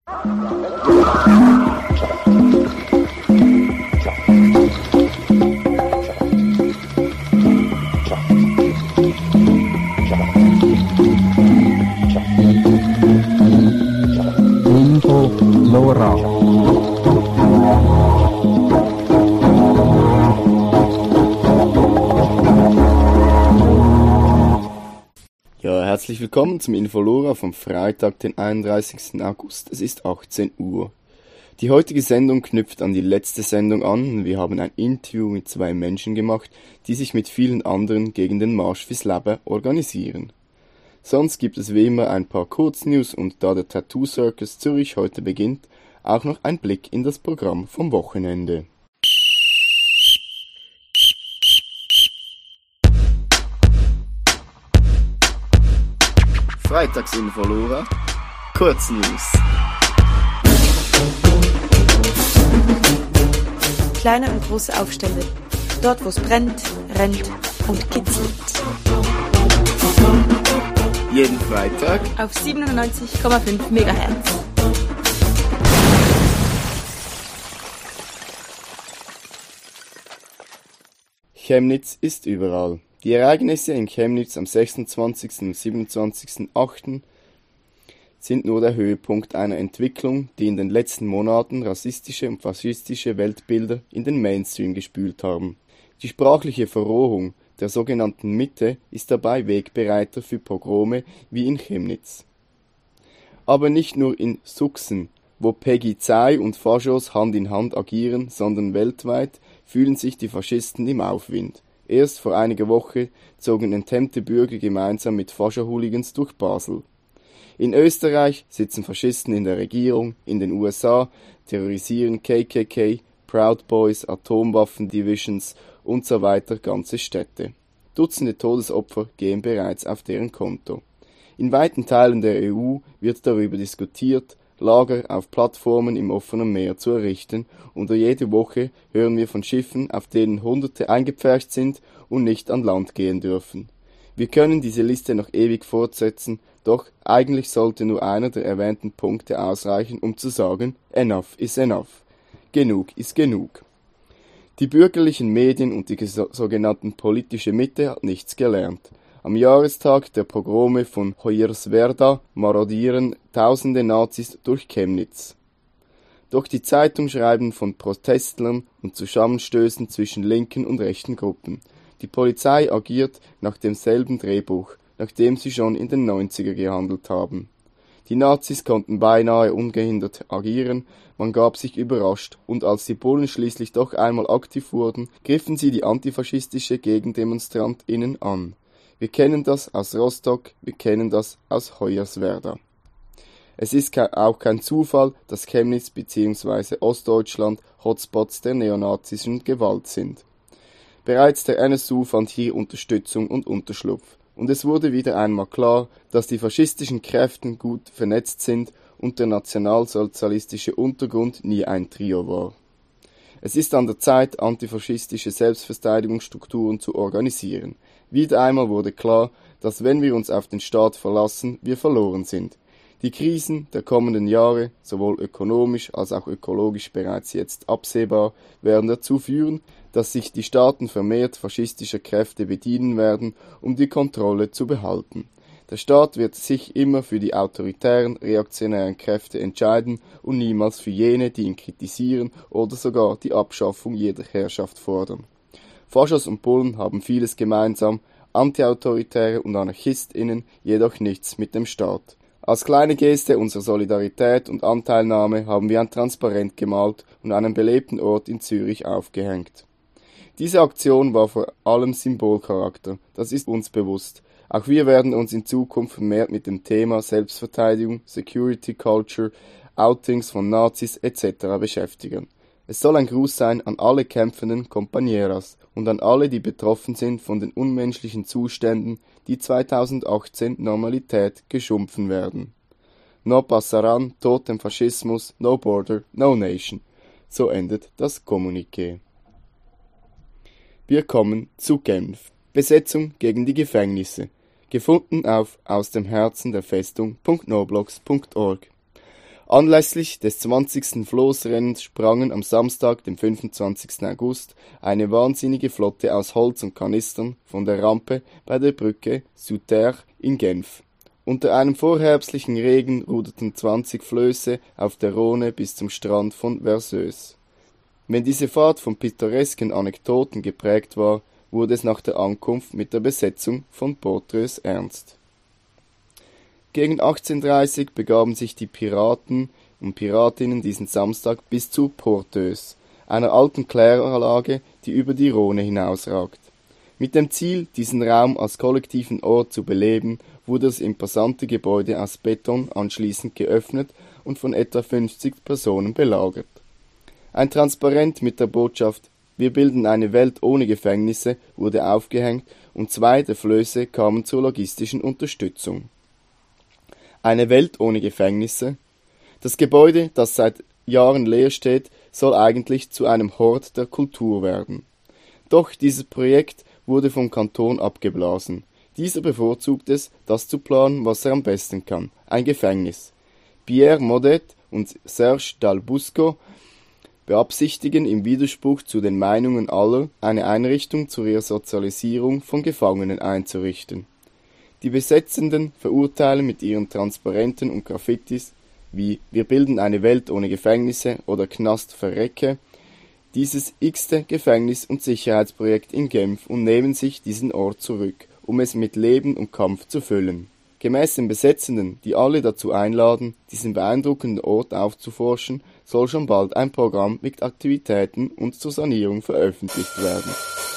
Ja, herzlich willkommen zum Infolora vom Freitag, den 31. August. Es ist 18 Uhr. Die heutige Sendung knüpft an die letzte Sendung an. Wir haben ein Interview mit zwei Menschen gemacht, die sich mit vielen anderen gegen den Marsch fürs Leben organisieren. Sonst gibt es wie immer ein paar Kurznews und da der Tattoo Circus Zürich heute beginnt, auch noch ein Blick in das Programm vom Wochenende. Freitagsinfolora, Kurznews. Kleine und große Aufstände. Dort, wo es brennt, rennt und kitzelt. Jeden Freitag auf 97,5 MHz. Chemnitz ist überall. Die Ereignisse in Chemnitz am 26. und 27.08. sind nur der Höhepunkt einer Entwicklung, die in den letzten Monaten rassistische und faschistische Weltbilder in den Mainstream gespült haben. Die sprachliche Verrohung der sogenannten Mitte ist dabei Wegbereiter für Pogrome wie in Chemnitz. Aber nicht nur in Suchsen, wo Peggy Zei und Faschos Hand in Hand agieren, sondern weltweit fühlen sich die Faschisten im Aufwind. Erst vor einiger Woche zogen enthemmte Bürger gemeinsam mit Fascho-Hooligans durch Basel. In Österreich sitzen Faschisten in der Regierung, in den USA terrorisieren KKK, Proud Boys, Atomwaffen-Divisions und so weiter ganze Städte. Dutzende Todesopfer gehen bereits auf deren Konto. In weiten Teilen der EU wird darüber diskutiert, Lager auf Plattformen im offenen Meer zu errichten, und jede Woche hören wir von Schiffen, auf denen Hunderte eingepfercht sind und nicht an Land gehen dürfen. Wir können diese Liste noch ewig fortsetzen, doch eigentlich sollte nur einer der erwähnten Punkte ausreichen, um zu sagen, enough is enough. Genug ist genug. Die bürgerlichen Medien und die sogenannten politische Mitte hat nichts gelernt. Am Jahrestag der Pogrome von Hoyerswerda marodieren tausende Nazis durch Chemnitz. Doch die Zeitungen schreiben von Protestlern und Zusammenstößen zwischen linken und rechten Gruppen. Die Polizei agiert nach demselben Drehbuch, nach dem sie schon in den 90er gehandelt haben. Die Nazis konnten beinahe ungehindert agieren, man gab sich überrascht, und als die Bullen schließlich doch einmal aktiv wurden, griffen sie die antifaschistische GegendemonstrantInnen an. Wir kennen das aus Rostock, wir kennen das aus Hoyerswerda. Es ist auch kein Zufall, dass Chemnitz bzw. Ostdeutschland Hotspots der neonazischen Gewalt sind. Bereits der NSU fand hier Unterstützung und Unterschlupf. Und es wurde wieder einmal klar, dass die faschistischen Kräfte gut vernetzt sind und der nationalsozialistische Untergrund nie ein Trio war. Es ist an der Zeit, antifaschistische Selbstverteidigungsstrukturen zu organisieren. Wieder einmal wurde klar, dass wenn wir uns auf den Staat verlassen, wir verloren sind. Die Krisen der kommenden Jahre, sowohl ökonomisch als auch ökologisch bereits jetzt absehbar, werden dazu führen, dass sich die Staaten vermehrt faschistischer Kräfte bedienen werden, um die Kontrolle zu behalten. Der Staat wird sich immer für die autoritären, reaktionären Kräfte entscheiden und niemals für jene, die ihn kritisieren oder sogar die Abschaffung jeder Herrschaft fordern. Faschos und Bullen haben vieles gemeinsam, Antiautoritäre und AnarchistInnen jedoch nichts mit dem Staat. Als kleine Geste unserer Solidarität und Anteilnahme haben wir ein Transparent gemalt und einen belebten Ort in Zürich aufgehängt. Diese Aktion war vor allem Symbolcharakter, das ist uns bewusst. Auch wir werden uns in Zukunft vermehrt mit dem Thema Selbstverteidigung, Security Culture, Outings von Nazis etc. beschäftigen. Es soll ein Gruß sein an alle kämpfenden Compañeras und an alle, die betroffen sind von den unmenschlichen Zuständen, die 2018 Normalität geschumpfen werden. No passaran, Tod dem Faschismus, no border, no nation. So endet das Kommuniqué. Wir kommen zu Genf. Besetzung gegen die Gefängnisse. Gefunden auf ausdemherzenderfestung.noblogs.org. Anlässlich des 20. Floßrennens sprangen am Samstag, dem 25. August, eine wahnsinnige Flotte aus Holz und Kanistern von der Rampe bei der Brücke Souterre in Genf. Unter einem vorherbstlichen Regen ruderten 20 Flöße auf der Rhone bis zum Strand von Verseuse. Wenn diese Fahrt von pittoresken Anekdoten geprägt war, wurde es nach der Ankunft mit der Besetzung von Portreus ernst. Gegen 18:30 begaben sich die Piraten und Piratinnen diesen Samstag bis zu Porteus, einer alten Kläranlage, die über die Rhone hinausragt. Mit dem Ziel, diesen Raum als kollektiven Ort zu beleben, wurde das imposante Gebäude aus Beton anschließend geöffnet und von etwa 50 Personen belagert. Ein Transparent mit der Botschaft »Wir bilden eine Welt ohne Gefängnisse« wurde aufgehängt und 2 der Flöße kamen zur logistischen Unterstützung. Eine Welt ohne Gefängnisse? Das Gebäude, das seit Jahren leer steht, soll eigentlich zu einem Hort der Kultur werden. Doch dieses Projekt wurde vom Kanton abgeblasen. Dieser bevorzugt es, das zu planen, was er am besten kann: ein Gefängnis. Pierre Modet und Serge Dalbusco beabsichtigen im Widerspruch zu den Meinungen aller, eine Einrichtung zur Resozialisierung von Gefangenen einzurichten. Die Besetzenden verurteilen mit ihren Transparenten und Graffitis wie »Wir bilden eine Welt ohne Gefängnisse« oder »Knast verrecke« dieses x-te Gefängnis- und Sicherheitsprojekt in Genf und nehmen sich diesen Ort zurück, um es mit Leben und Kampf zu füllen. Gemäß den Besetzenden, die alle dazu einladen, diesen beeindruckenden Ort aufzuforschen, soll schon bald ein Programm mit Aktivitäten und zur Sanierung veröffentlicht werden.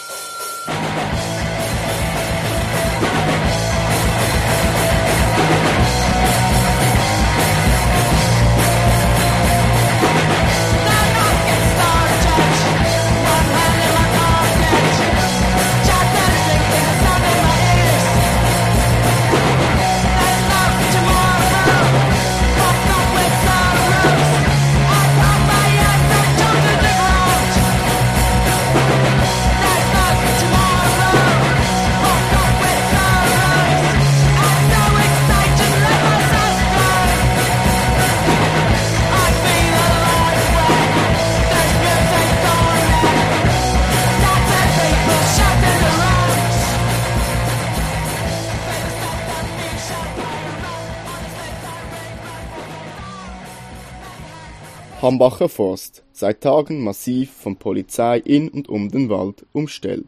Hambacher Forst, seit Tagen massiv von Polizei in und um den Wald umstellt.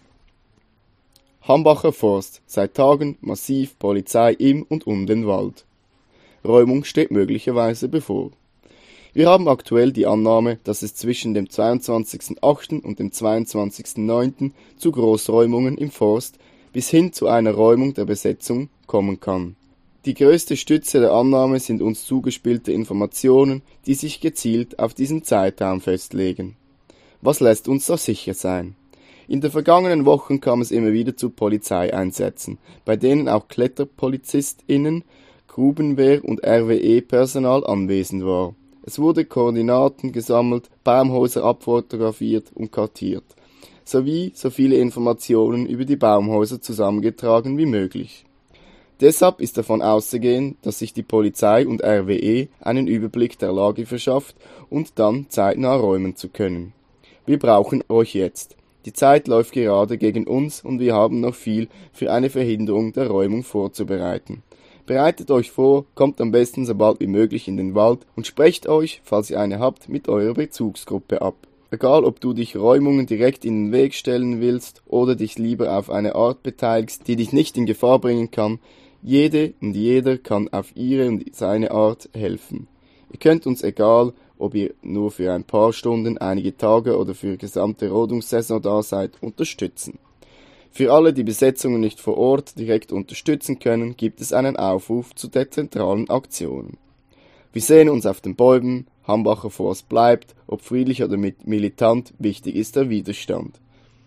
Hambacher Forst, seit Tagen massiv Polizei im und um den Wald. Räumung steht möglicherweise bevor. Wir haben aktuell die Annahme, dass es zwischen dem 22.08. und dem 22.09. zu Großräumungen im Forst bis hin zu einer Räumung der Besetzung kommen kann. Die größte Stütze der Annahme sind uns zugespielte Informationen, die sich gezielt auf diesen Zeitraum festlegen. Was lässt uns so sicher sein? In den vergangenen Wochen kam es immer wieder zu Polizeieinsätzen, bei denen auch KletterpolizistInnen, Grubenwehr und RWE-Personal anwesend war. Es wurde Koordinaten gesammelt, Baumhäuser abfotografiert und kartiert, sowie so viele Informationen über die Baumhäuser zusammengetragen wie möglich. Deshalb ist davon auszugehen, dass sich die Polizei und RWE einen Überblick der Lage verschafft und dann zeitnah räumen zu können. Wir brauchen euch jetzt. Die Zeit läuft gerade gegen uns und wir haben noch viel für eine Verhinderung der Räumung vorzubereiten. Bereitet euch vor, kommt am besten so bald wie möglich in den Wald und sprecht euch, falls ihr eine habt, mit eurer Bezugsgruppe ab. Egal, ob du dich Räumungen direkt in den Weg stellen willst oder dich lieber auf eine Art beteiligst, die dich nicht in Gefahr bringen kann, jede und jeder kann auf ihre und seine Art helfen. Ihr könnt uns, egal ob ihr nur für ein paar Stunden, einige Tage oder für die gesamte Rodungssaison da seid, unterstützen. Für alle, die Besetzungen nicht vor Ort direkt unterstützen können, gibt es einen Aufruf zu dezentralen Aktionen. Wir sehen uns auf den Bäumen, Hambacher Forst bleibt, ob friedlich oder militant, wichtig ist der Widerstand.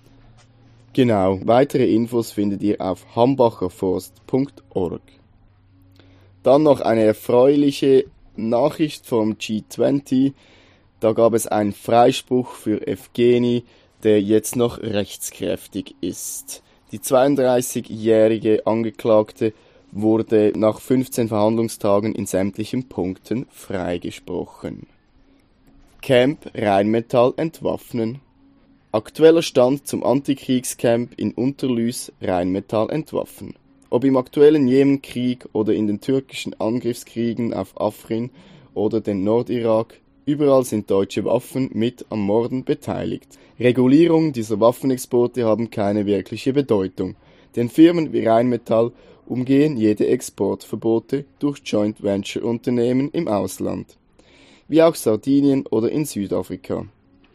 Genau, weitere Infos findet ihr auf hambacherforst.org. Dann noch eine erfreuliche Nachricht vom G20. Da gab es einen Freispruch für Evgeni, der jetzt noch rechtskräftig ist. Die 32-jährige Angeklagte wurde nach 15 Verhandlungstagen in sämtlichen Punkten freigesprochen. Camp Rheinmetall entwaffnen. Aktueller Stand zum Antikriegscamp in Unterlüß Rheinmetall entwaffnen. Ob im aktuellen Jemenkrieg oder in den türkischen Angriffskriegen auf Afrin oder den Nordirak, überall sind deutsche Waffen mit am Morden beteiligt. Regulierungen dieser Waffenexporte haben keine wirkliche Bedeutung, denn Firmen wie Rheinmetall umgehen jede Exportverbote durch Joint Venture Unternehmen im Ausland, wie auch Sardinien oder in Südafrika.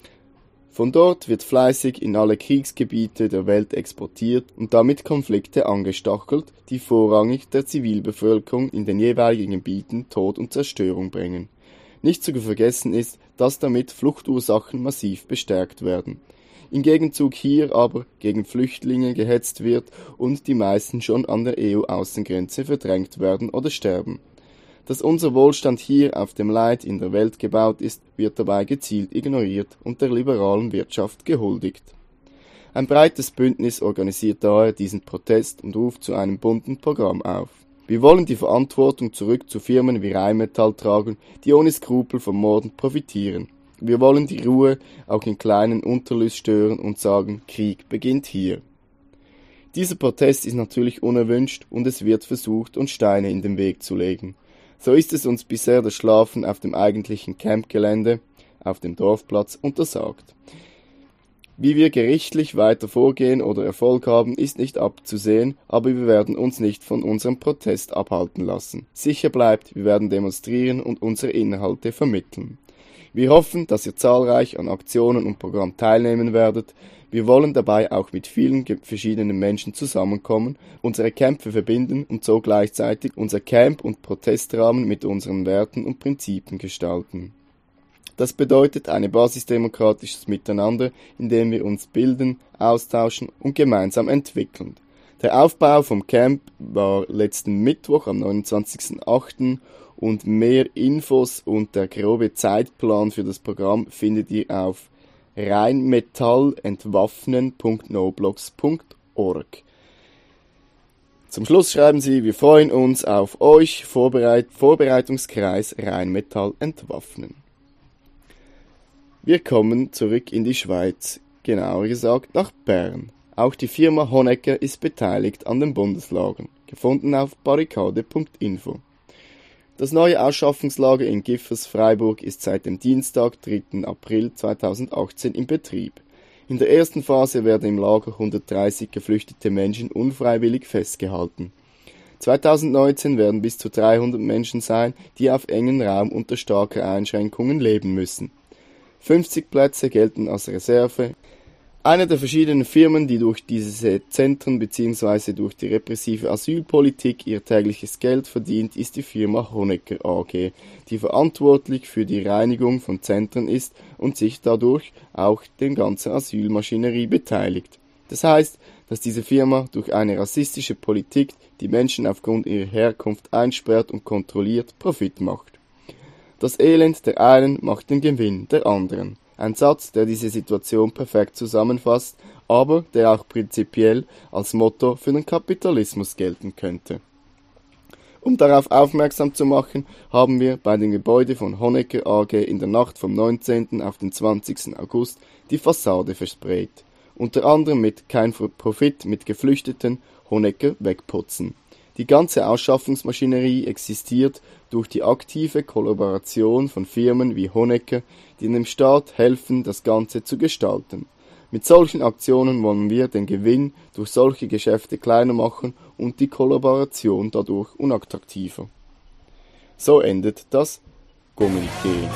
Von dort wird fleißig in alle Kriegsgebiete der Welt exportiert und damit Konflikte angestachelt, die vorrangig der Zivilbevölkerung in den jeweiligen Gebieten Tod und Zerstörung bringen. Nicht zu vergessen ist, dass damit Fluchtursachen massiv bestärkt werden. Im Gegenzug hier aber gegen Flüchtlinge gehetzt wird und die meisten schon an der EU-Außengrenze verdrängt werden oder sterben. Dass unser Wohlstand hier auf dem Leid in der Welt gebaut ist, wird dabei gezielt ignoriert und der liberalen Wirtschaft gehuldigt. Ein breites Bündnis organisiert daher diesen Protest und ruft zu einem bunten Programm auf. Wir wollen die Verantwortung zurück zu Firmen wie Rheinmetall tragen, die ohne Skrupel vom Morden profitieren. Wir wollen die Ruhe auch in kleinen Unterlüß stören und sagen, Krieg beginnt hier. Dieser Protest ist natürlich unerwünscht und es wird versucht, uns Steine in den Weg zu legen. So ist es uns bisher das Schlafen auf dem eigentlichen Campgelände, auf dem Dorfplatz, untersagt. Wie wir gerichtlich weiter vorgehen oder Erfolg haben, ist nicht abzusehen, aber wir werden uns nicht von unserem Protest abhalten lassen. Sicher bleibt, wir werden demonstrieren und unsere Inhalte vermitteln. Wir hoffen, dass ihr zahlreich an Aktionen und Programmen teilnehmen werdet. Wir wollen dabei auch mit vielen verschiedenen Menschen zusammenkommen, unsere Kämpfe verbinden und so gleichzeitig unser Camp- und Protestrahmen mit unseren Werten und Prinzipien gestalten. Das bedeutet ein basisdemokratisches Miteinander, in dem wir uns bilden, austauschen und gemeinsam entwickeln. Der Aufbau vom Camp war letzten Mittwoch am 29.08. und mehr Infos und der grobe Zeitplan für das Programm findet ihr auf rheinmetallentwaffnen.noblogs.org. Zum Schluss schreiben sie, wir freuen uns auf euch, Vorbereitungskreis Rheinmetall entwaffnen. Wir kommen zurück in die Schweiz, genauer gesagt nach Bern. Auch die Firma Honecker ist beteiligt an den Bundeslagern, gefunden auf barrikade.info. Das neue Ausschaffungslager in Giffers, Freiburg ist seit dem Dienstag, 3. April 2018 in Betrieb. In der ersten Phase werden im Lager 130 geflüchtete Menschen unfreiwillig festgehalten. 2019 werden bis zu 300 Menschen sein, die auf engen Raum unter starker Einschränkungen leben müssen. 50 Plätze gelten als Reserve. Eine der verschiedenen Firmen, die durch diese Zentren bzw. durch die repressive Asylpolitik ihr tägliches Geld verdient, ist die Firma Honecker AG, die verantwortlich für die Reinigung von Zentren ist und sich dadurch auch den ganzen Asylmaschinerie beteiligt. Das heißt, dass diese Firma durch eine rassistische Politik die Menschen aufgrund ihrer Herkunft einsperrt und kontrolliert Profit macht. Das Elend der einen macht den Gewinn der anderen. Ein Satz, der diese Situation perfekt zusammenfasst, aber der auch prinzipiell als Motto für den Kapitalismus gelten könnte. Um darauf aufmerksam zu machen, haben wir bei dem Gebäude von Honecker AG in der Nacht vom 19. auf den 20. August die Fassade versprayt. Unter anderem mit Kein Profit mit Geflüchteten, Honecker wegputzen. Die ganze Ausschaffungsmaschinerie existiert durch die aktive Kollaboration von Firmen wie Honecker, die dem Staat helfen, das Ganze zu gestalten. Mit solchen Aktionen wollen wir den Gewinn durch solche Geschäfte kleiner machen und die Kollaboration dadurch unattraktiver. So endet das Kommuniqué.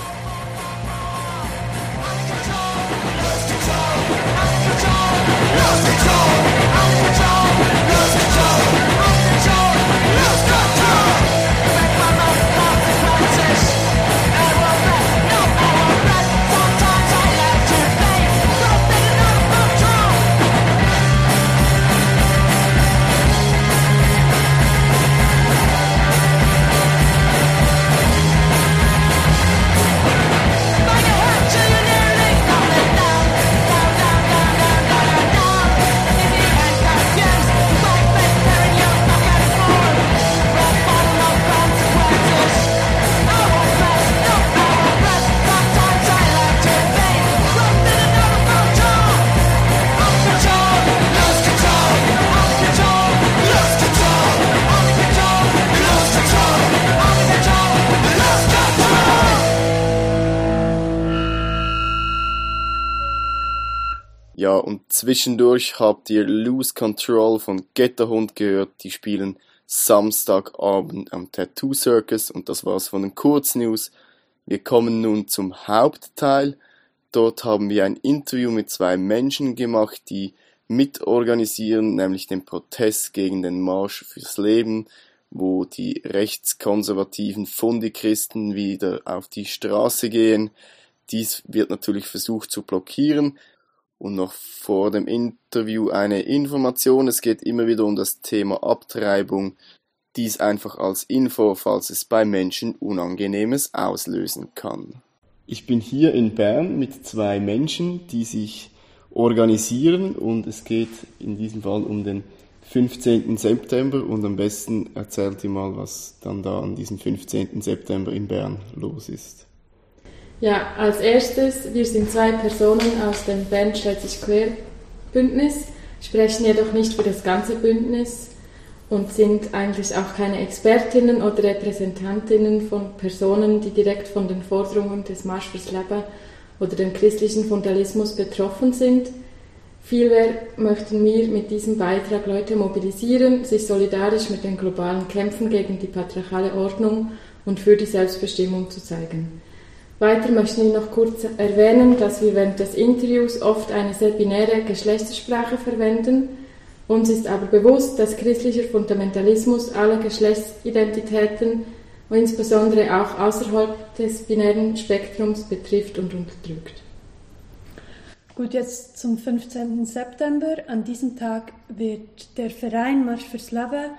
Ja, und zwischendurch habt ihr Lose Control von Getterhund gehört. Die spielen Samstagabend am Tattoo Circus und das war's von den Kurznews. Wir kommen nun zum Hauptteil. Dort haben wir ein Interview mit 2 Menschen gemacht, die mitorganisieren, nämlich den Protest gegen den Marsch fürs Leben, wo die rechtskonservativen Fundichristen wieder auf die Straße gehen. Dies wird natürlich versucht zu blockieren. Und noch vor dem Interview eine Information, es geht immer wieder um das Thema Abtreibung. Dies einfach als Info, falls es bei Menschen Unangenehmes auslösen kann. Ich bin hier in Bern mit 2 Menschen, die sich organisieren und es geht in diesem Fall um den 15. September und am besten erzählt ihr mal, was dann da an diesem 15. September in Bern los ist. Ja, als erstes, wir sind 2 Personen aus dem Bern stellt sich quer Bündnis, sprechen jedoch nicht für das ganze Bündnis und sind eigentlich auch keine Expertinnen oder Repräsentantinnen von Personen, die direkt von den Forderungen des Marsch fürs Leben oder dem christlichen Fundamentalismus betroffen sind. Vielmehr möchten wir mit diesem Beitrag Leute mobilisieren, sich solidarisch mit den globalen Kämpfen gegen die patriarchale Ordnung und für die Selbstbestimmung zu zeigen. Weiter möchten wir noch kurz erwähnen, dass wir während des Interviews oft eine sehr binäre Geschlechtersprache verwenden. Uns ist aber bewusst, dass christlicher Fundamentalismus alle Geschlechtsidentitäten und insbesondere auch außerhalb des binären Spektrums betrifft und unterdrückt. Gut, jetzt zum 15. September. An diesem Tag wird der Verein Marsch fürs Leben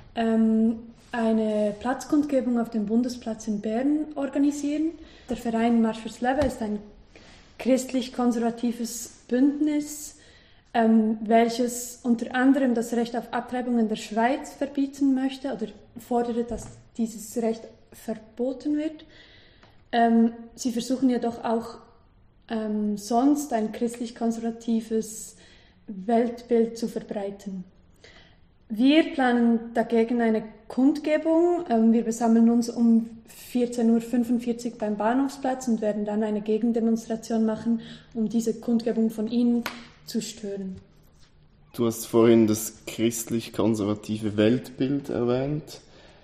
eine Platzkundgebung auf dem Bundesplatz in Bern organisieren. Der Verein Marsch fürs Leben ist ein christlich-konservatives Bündnis, welches unter anderem das Recht auf Abtreibung in der Schweiz verbieten möchte oder fordert, dass dieses Recht verboten wird. Sie versuchen jedoch auch sonst ein christlich-konservatives Weltbild zu verbreiten. Wir planen dagegen eine Kundgebung. Wir besammeln uns um 14.45 Uhr beim Bahnhofsplatz und werden dann eine Gegendemonstration machen, um diese Kundgebung von Ihnen zu stören. Du hast vorhin das christlich-konservative Weltbild erwähnt.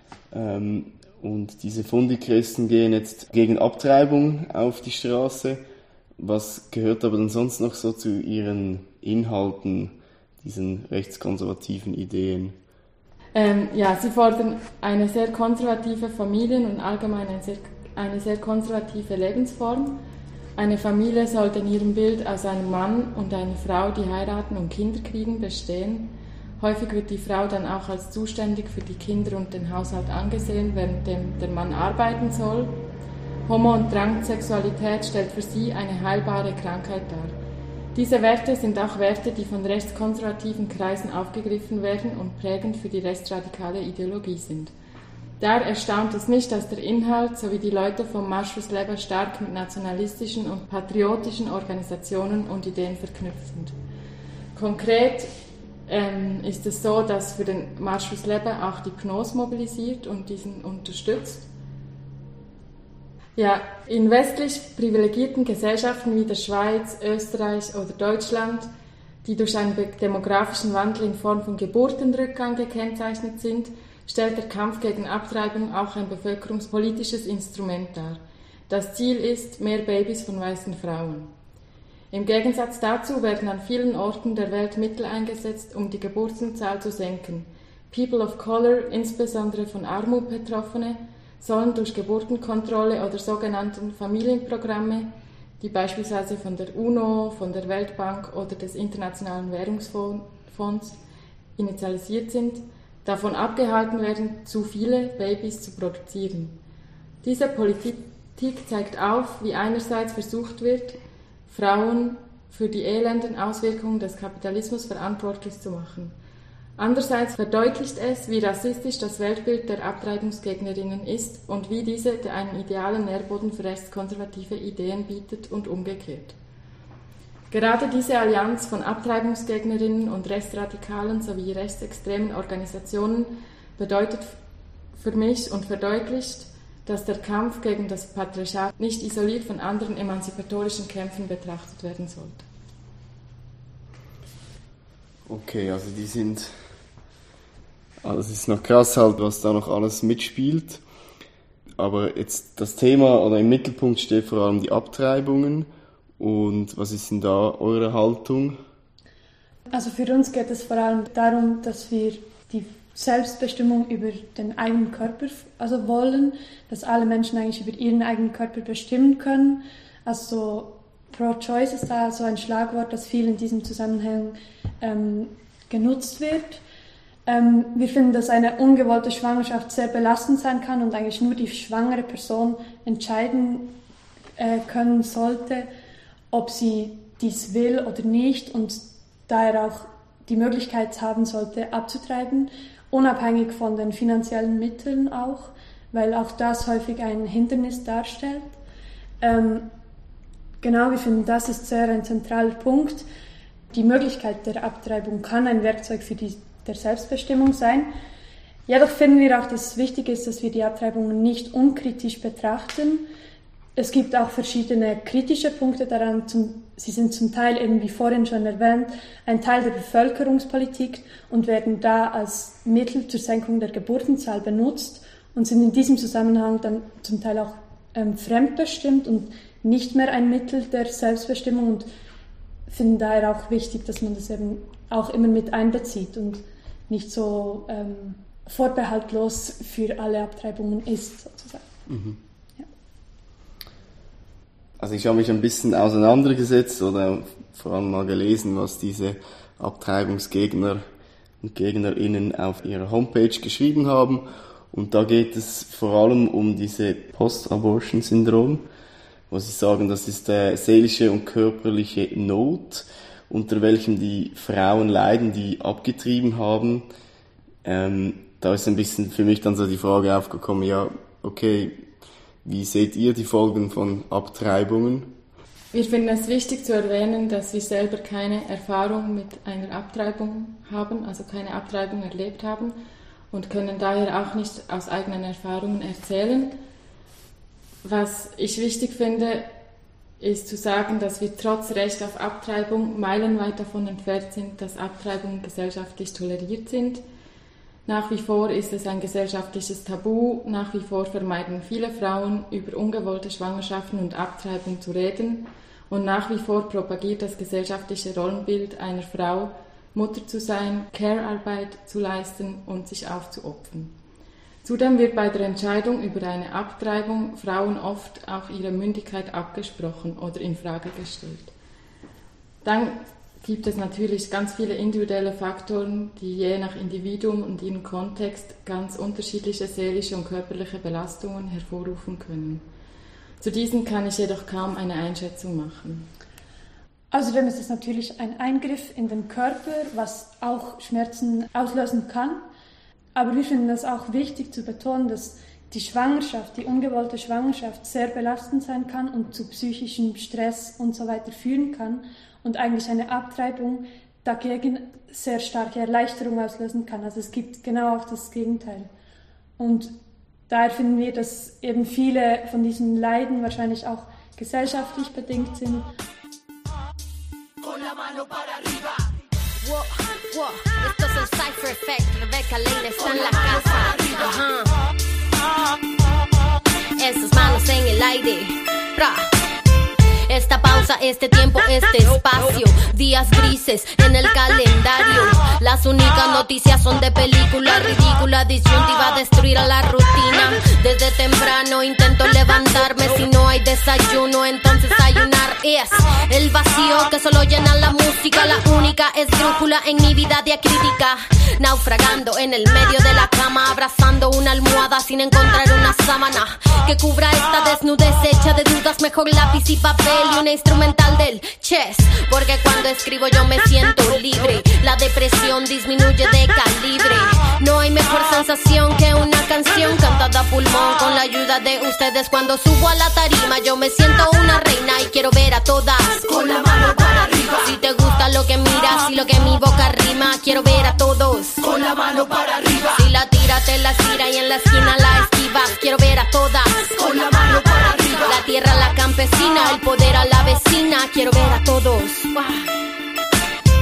Und diese Fundichristen gehen jetzt gegen Abtreibung auf die Straße. Was gehört aber denn sonst noch so zu ihren Inhalten, diesen rechtskonservativen Ideen? Sie fordern eine sehr konservative Familien- und allgemein eine sehr konservative Lebensform. Eine Familie sollte in ihrem Bild aus einem Mann und einer Frau, die heiraten und Kinder kriegen, bestehen. Häufig wird die Frau dann auch als zuständig für die Kinder und den Haushalt angesehen, während der Mann arbeiten soll. Homo- und Transsexualität stellt für sie eine heilbare Krankheit dar. Diese Werte sind auch Werte, die von rechtskonservativen Kreisen aufgegriffen werden und prägend für die rechtsradikale Ideologie sind. Daher erstaunt es nicht, dass der Inhalt sowie die Leute vom Marsch fürs Leben stark mit nationalistischen und patriotischen Organisationen und Ideen verknüpft sind. Konkret ist es so, dass für den Marsch fürs Leben auch die PNOS mobilisiert und diesen unterstützt. Ja, in westlich privilegierten Gesellschaften wie der Schweiz, Österreich oder Deutschland, die durch einen demografischen Wandel in Form von Geburtenrückgang gekennzeichnet sind, stellt der Kampf gegen Abtreibung auch ein bevölkerungspolitisches Instrument dar. Das Ziel ist, mehr Babys von weißen Frauen. Im Gegensatz dazu werden an vielen Orten der Welt Mittel eingesetzt, um die Geburtenzahl zu senken. People of Color, insbesondere von Armut Betroffene, sollen durch Geburtenkontrolle oder sogenannten Familienprogramme, die beispielsweise von der UNO, von der Weltbank oder des Internationalen Währungsfonds initialisiert sind, davon abgehalten werden, zu viele Babys zu produzieren. Diese Politik zeigt auf, wie einerseits versucht wird, Frauen für die elenden Auswirkungen des Kapitalismus verantwortlich zu machen. Andererseits verdeutlicht es, wie rassistisch das Weltbild der Abtreibungsgegnerinnen ist und wie diese einen idealen Nährboden für rechtskonservative Ideen bietet und umgekehrt. Gerade diese Allianz von Abtreibungsgegnerinnen und Rechtsradikalen sowie rechtsextremen Organisationen bedeutet für mich und verdeutlicht, dass der Kampf gegen das Patriarchat nicht isoliert von anderen emanzipatorischen Kämpfen betrachtet werden sollte. Okay, also es ist noch krass halt, was da noch alles mitspielt. Aber jetzt das Thema oder im Mittelpunkt steht vor allem die Abtreibungen. Und was ist denn da eure Haltung? Also für uns geht es vor allem darum, dass wir die Selbstbestimmung über den eigenen Körper wollen, dass alle Menschen eigentlich über ihren eigenen Körper bestimmen können. Also Pro-Choice ist da so ein Schlagwort, das viel in diesem Zusammenhang genutzt wird. Wir finden, dass eine ungewollte Schwangerschaft sehr belastend sein kann und eigentlich nur die schwangere Person entscheiden können sollte, ob sie dies will oder nicht und daher auch die Möglichkeit haben sollte, abzutreiben, unabhängig von den finanziellen Mitteln auch, weil auch das häufig ein Hindernis darstellt. Genau, wir finden, das ist sehr ein zentraler Punkt. Die Möglichkeit der Abtreibung kann ein Werkzeug für der Selbstbestimmung sein. Jedoch finden wir auch, dass es wichtig ist, dass wir die Abtreibungen nicht unkritisch betrachten. Es gibt auch verschiedene kritische Punkte daran. Sie sind zum Teil, eben wie vorhin schon erwähnt, ein Teil der Bevölkerungspolitik und werden da als Mittel zur Senkung der Geburtenzahl benutzt und sind in diesem Zusammenhang dann zum Teil auch fremdbestimmt und nicht mehr ein Mittel der Selbstbestimmung und finden daher auch wichtig, dass man das eben auch immer mit einbezieht und nicht so vorbehaltlos für alle Abtreibungen ist, sozusagen. Mhm. Ja. Also ich habe mich ein bisschen auseinandergesetzt oder vor allem mal gelesen, was diese Abtreibungsgegner und GegnerInnen auf ihrer Homepage geschrieben haben. Und da geht es vor allem um diese Post-Abortion-Syndrom, wo sie sagen, das ist seelische und körperliche Not, unter welchem die Frauen leiden, die abgetrieben haben. Da ist ein bisschen für mich dann so die Frage aufgekommen, ja, okay, wie seht ihr die Folgen von Abtreibungen? Wir finden es wichtig zu erwähnen, dass wir selber keine Erfahrung mit einer Abtreibung haben, also keine Abtreibung erlebt haben und können daher auch nicht aus eigenen Erfahrungen erzählen. Was ich wichtig finde, ist zu sagen, dass wir trotz Recht auf Abtreibung meilenweit davon entfernt sind, dass Abtreibungen gesellschaftlich toleriert sind. Nach wie vor ist es ein gesellschaftliches Tabu, nach wie vor vermeiden viele Frauen, über ungewollte Schwangerschaften und Abtreibung zu reden und nach wie vor propagiert das gesellschaftliche Rollenbild einer Frau, Mutter zu sein, Care-Arbeit zu leisten und sich aufzuopfern. Zudem wird bei der Entscheidung über eine Abtreibung Frauen oft auch ihre Mündigkeit abgesprochen oder in Frage gestellt. Dann gibt es natürlich ganz viele individuelle Faktoren, die je nach Individuum und ihrem Kontext ganz unterschiedliche seelische und körperliche Belastungen hervorrufen können. Zu diesen kann ich jedoch kaum eine Einschätzung machen. Außerdem ist es natürlich ein Eingriff in den Körper, was auch Schmerzen auslösen kann. Aber wir finden es auch wichtig zu betonen, dass die Schwangerschaft, die ungewollte Schwangerschaft sehr belastend sein kann und zu psychischem Stress und so weiter führen kann und eigentlich eine Abtreibung dagegen sehr starke Erleichterung auslösen kann. Also es gibt genau auch das Gegenteil. Und daher finden wir, dass eben viele von diesen Leiden wahrscheinlich auch gesellschaftlich bedingt sind. Esto es el Cypher Effect, Rebecca Lane está en la casa. Esos manos en el aire. Esta pausa, este tiempo, este espacio. Días grises en el calendario. Las únicas noticias son de película ridícula, disyuntiva, destruir a la rutina. Desde temprano intento levantarme. Si no hay desayuno, entonces ayunar es el vacío que solo llena la música. La única esdrújula en mi vida diacrítica. Naufragando en el medio de la cama, abrazando una almohada sin encontrar una sábana que cubra esta desnudez hecha de dudas. Mejor lápiz y papel y una instrumental del chess, porque cuando escribo yo me siento libre. La depresión disminuye de calibre. No hay mejor sensación que una canción cantada a pulmón con la ayuda de ustedes. Cuando subo a la tarima yo me siento una reina y quiero ver a todas con la mano para arriba. Si te gusta lo que miras y lo que mi boca rima, quiero ver a todos con la mano para arriba. Si la tira te la tira y en la esquina la esquivas, quiero ver a todas con la mano para arriba. La tierra, la campesina, el poder a la vecina, quiero ver a todos.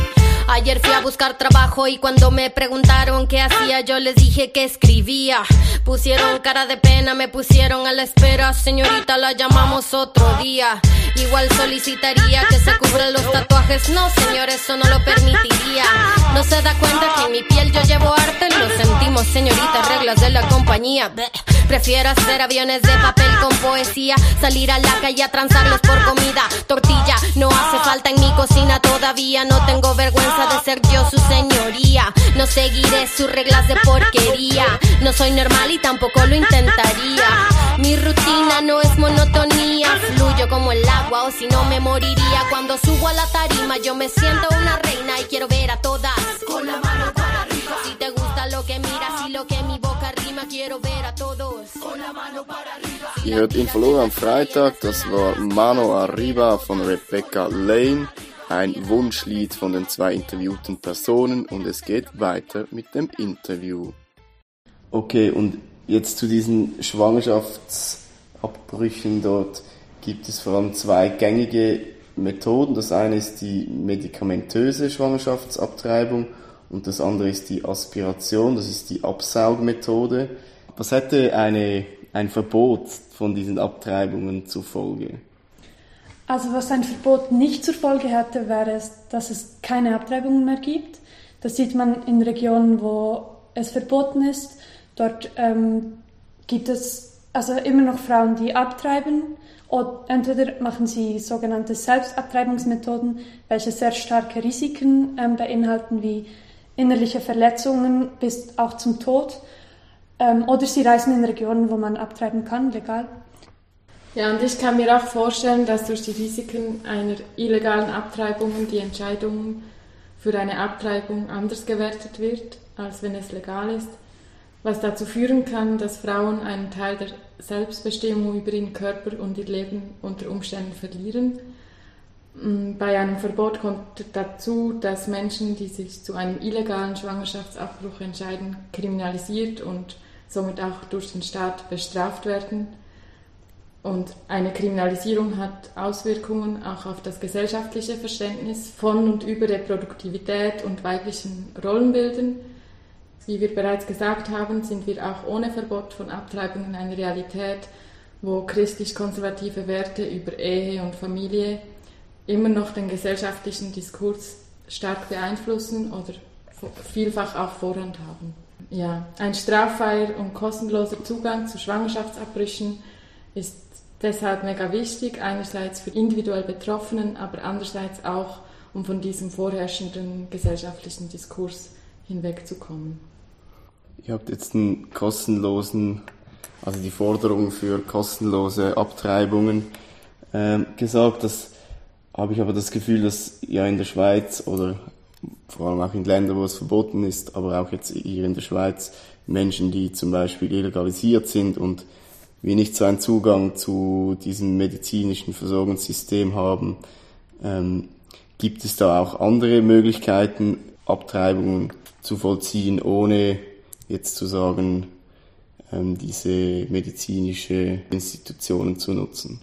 Ayer fui a buscar trabajo y cuando me preguntaron qué hacía, yo les dije que escribía. Pusieron cara de pena, me pusieron a la espera. Señorita, la llamamos otro día. Igual solicitaría que se cubran los tatuajes. No, señor, eso no lo permitiría. No se da cuenta que en mi piel yo llevo arte. Lo sentimos, señorita, reglas de la compañía. Prefiero hacer aviones de papel con poesía, salir a la calle a transarlos por comida. Tortilla no hace falta en mi cocina todavía. No tengo vergüenza de ser yo su señoría. No seguiré sus reglas de porquería. No soy normal y tampoco lo intentaría. Mi rutina no es monotonía. Fluyo como el agua o si no me moriría. Cuando subo a la tarima yo me siento una reina y quiero ver a todas con la mano para arriba. Si te gusta lo que miras y lo que mi boca rima, quiero ver a todos con la mano para arriba. Ihr hört Infologa am Freitag, das war Mano Arriba von Rebecca Lane, ein Wunschlied von den 2 interviewten Personen und es geht weiter mit dem Interview. Okay, und jetzt zu diesen Schwangerschaftsabbrüchen dort gibt es vor allem 2 gängige Methoden. Das eine ist die medikamentöse Schwangerschaftsabtreibung und das andere ist die Aspiration, das ist die Absaugmethode. Was hätte ein Verbot von diesen Abtreibungen zur Folge? Also was ein Verbot nicht zur Folge hätte, wäre es, dass es keine Abtreibungen mehr gibt. Das sieht man in Regionen, wo es verboten ist. Dort gibt es also immer noch Frauen, die abtreiben. Oder entweder machen sie sogenannte Selbstabtreibungsmethoden, welche sehr starke Risiken beinhalten, wie innerliche Verletzungen bis auch zum Tod. Oder sie reisen in Regionen, wo man abtreiben kann, legal. Ja, und ich kann mir auch vorstellen, dass durch die Risiken einer illegalen Abtreibung die Entscheidung für eine Abtreibung anders gewertet wird, als wenn es legal ist, was dazu führen kann, dass Frauen einen Teil der Selbstbestimmung über ihren Körper und ihr Leben unter Umständen verlieren. Bei einem Verbot kommt dazu, dass Menschen, die sich zu einem illegalen Schwangerschaftsabbruch entscheiden, kriminalisiert und somit auch durch den Staat bestraft werden. Und eine Kriminalisierung hat Auswirkungen auch auf das gesellschaftliche Verständnis von und über Reproduktivität und weiblichen Rollenbildern. Wie wir bereits gesagt haben, sind wir auch ohne Verbot von Abtreibungen eine Realität, wo christlich-konservative Werte über Ehe und Familie immer noch den gesellschaftlichen Diskurs stark beeinflussen oder vielfach auch Vorrang haben. Ja, ein straffreier und kostenloser Zugang zu Schwangerschaftsabbrüchen ist deshalb mega wichtig, einerseits für individuell Betroffenen, aber andererseits auch, um von diesem vorherrschenden gesellschaftlichen Diskurs hinwegzukommen. Ihr habt jetzt die Forderung für kostenlose Abtreibungen gesagt. Das habe ich aber das Gefühl, dass ja in der Schweiz oder vor allem auch in Ländern, wo es verboten ist, aber auch jetzt hier in der Schweiz, Menschen, die zum Beispiel illegalisiert sind und wir nicht so einen Zugang zu diesem medizinischen Versorgungssystem haben, gibt es da auch andere Möglichkeiten, Abtreibungen zu vollziehen, ohne jetzt zu sagen, diese medizinische Institutionen zu nutzen?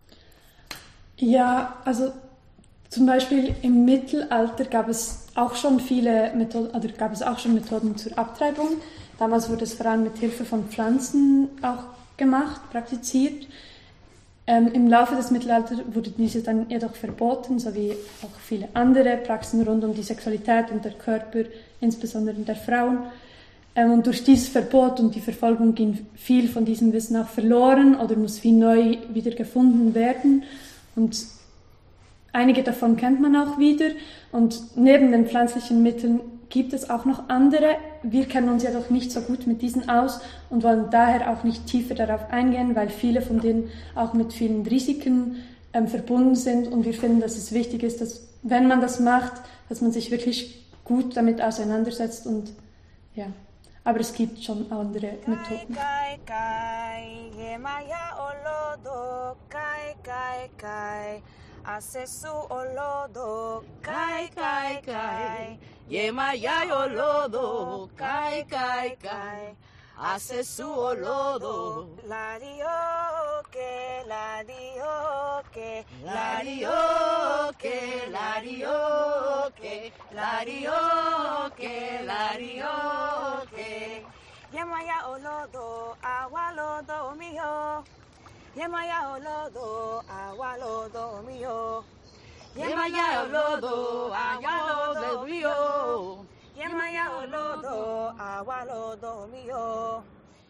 Ja, also zum Beispiel im Mittelalter gab es auch schon Methoden zur Abtreibung. Damals wurde es vor allem mit Hilfe von Pflanzen auch gemacht, praktiziert. Im Laufe des Mittelalters wurde diese dann jedoch verboten, sowie auch viele andere Praxen rund um die Sexualität und der Körper, insbesondere der Frauen. Und durch dieses Verbot und die Verfolgung ging viel von diesem Wissen auch verloren oder muss wie neu wieder gefunden werden. Und einige davon kennt man auch wieder. Und neben den pflanzlichen Mitteln gibt es auch noch andere. Wir kennen uns jedoch nicht so gut mit diesen aus und wollen daher auch nicht tiefer darauf eingehen, weil viele von denen auch mit vielen Risiken verbunden sind. Und wir finden, dass es wichtig ist, dass, wenn man das macht, dass man sich wirklich gut damit auseinandersetzt. Und ja, aber es gibt schon andere Methoden. Hace su olodo, kai, kai, kai. Yema ya olodo, kai, kai, kai. Hace su olodo. La dio que, la dio que, la dio larioque, larioque, larioque, larioque. Yemaya olodo, awalodo mío. Yemaya olodo, awalodo mío. Yemaya olodo, awalodo mío. Yemaya olodo, awalodo mío.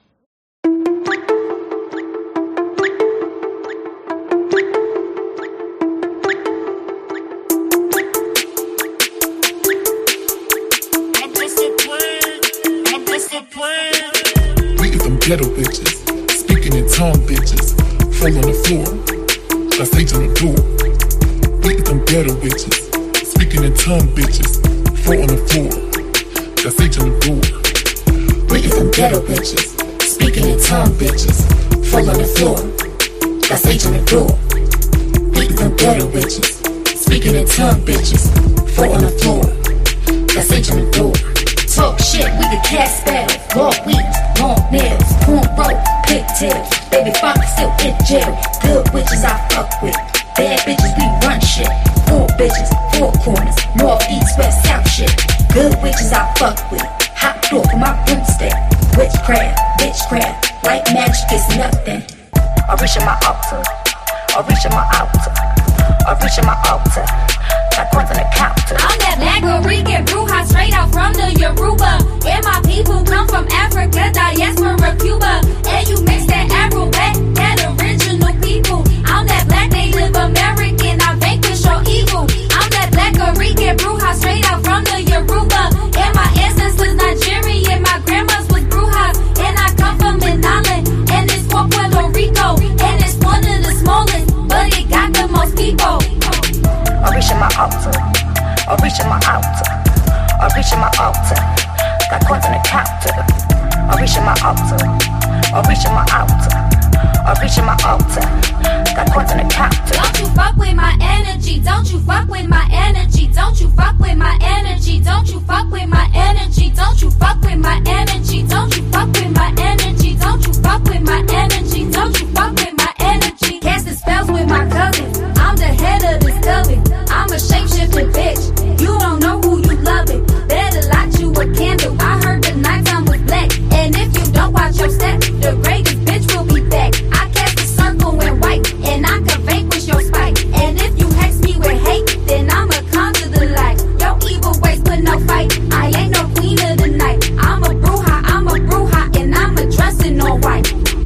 We get them ghetto bitches, speaking in tongue bitches, fall on the floor, got sage on the door. We get them ghetto bitches, speaking in tongue bitches, fall on the floor, got sage on the door. We get them ghetto bitches, speaking in tongue bitches, fall on the floor, got sage on the door. We get them ghetto bitches, speaking in tongue bitches, fall on the floor, got sage on the door. Talk shit, we the cast battle. Raw weeds, long nails, cornrow, pigtails. Baby father still in jail. Good witches I fuck with. Bad bitches we run shit. Four bitches, four corners. North, east, west, south shit. Good witches I fuck with. Hot door for my broomstick. Witchcraft, white magic is nothing. I reach in my altar. I reach in my altar. I reach in my altar. Got coins on the counter. I'm that black Rican bruja straight out from the Yoruba. And my people come from Africa, diaspora, Cuba. And you mix that Afro-Black, that original people. I'm that black Native American, I vanquish your evil. I'm that black Rican bruja straight out from the Yoruba. And my ancestors Nigerian, my grandma's was brujas. And I come from Manala, and it's called Puerto Rico. And it's one of the smallest, but it got the most people. I reach in my altar. I reach in my altar. I reach in my altar. Got coins on the counter. I reach in my altar. I reach in my altar. I reach in my altar. Got coins on the counter. Don't you fuck with my energy. Don't you fuck with my energy. Don't you fuck with my energy. Don't you fuck with my energy. Don't you fuck with my energy. Don't you fuck with my energy. Don't you fuck with my energy. Don't you fuck with my energy. Casting spells with my cousins. I'm the head of this coven. I'm a shape-shifting bitch. You don't know who you loving. Better light you a candle. I heard the nighttime was black. And if you don't watch your step, the greatest bitch will be back. I cast a circle in white, and I can vanquish your spite. And if you hex me with hate, then I'ma conjure the light. Your evil ways put no fight. I ain't no queen of the night. I'm a bruja, and I'm a dress in all white.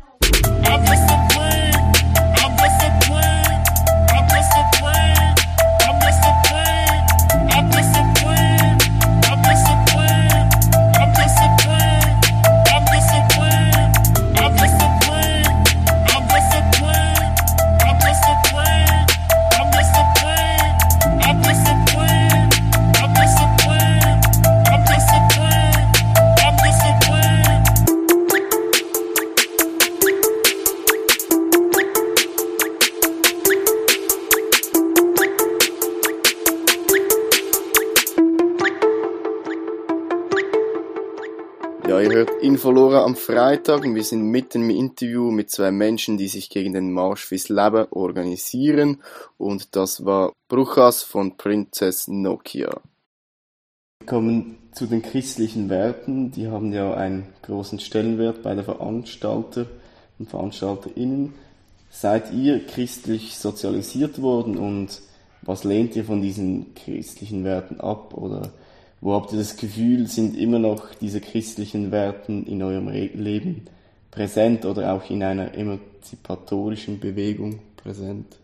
Ja, ihr hört Infolora am Freitag und wir sind mitten im Interview mit zwei Menschen, die sich gegen den Marsch fürs Leben organisieren, und das war Brujas von Princess Nokia. Wir kommen zu den christlichen Werten. Die haben ja einen großen Stellenwert bei den Veranstalter und VeranstalterInnen. Seid ihr christlich sozialisiert worden und was lehnt ihr von diesen christlichen Werten ab? Oder wo habt ihr das Gefühl, sind immer noch diese christlichen Werten in eurem Leben präsent oder auch in einer emanzipatorischen Bewegung präsent?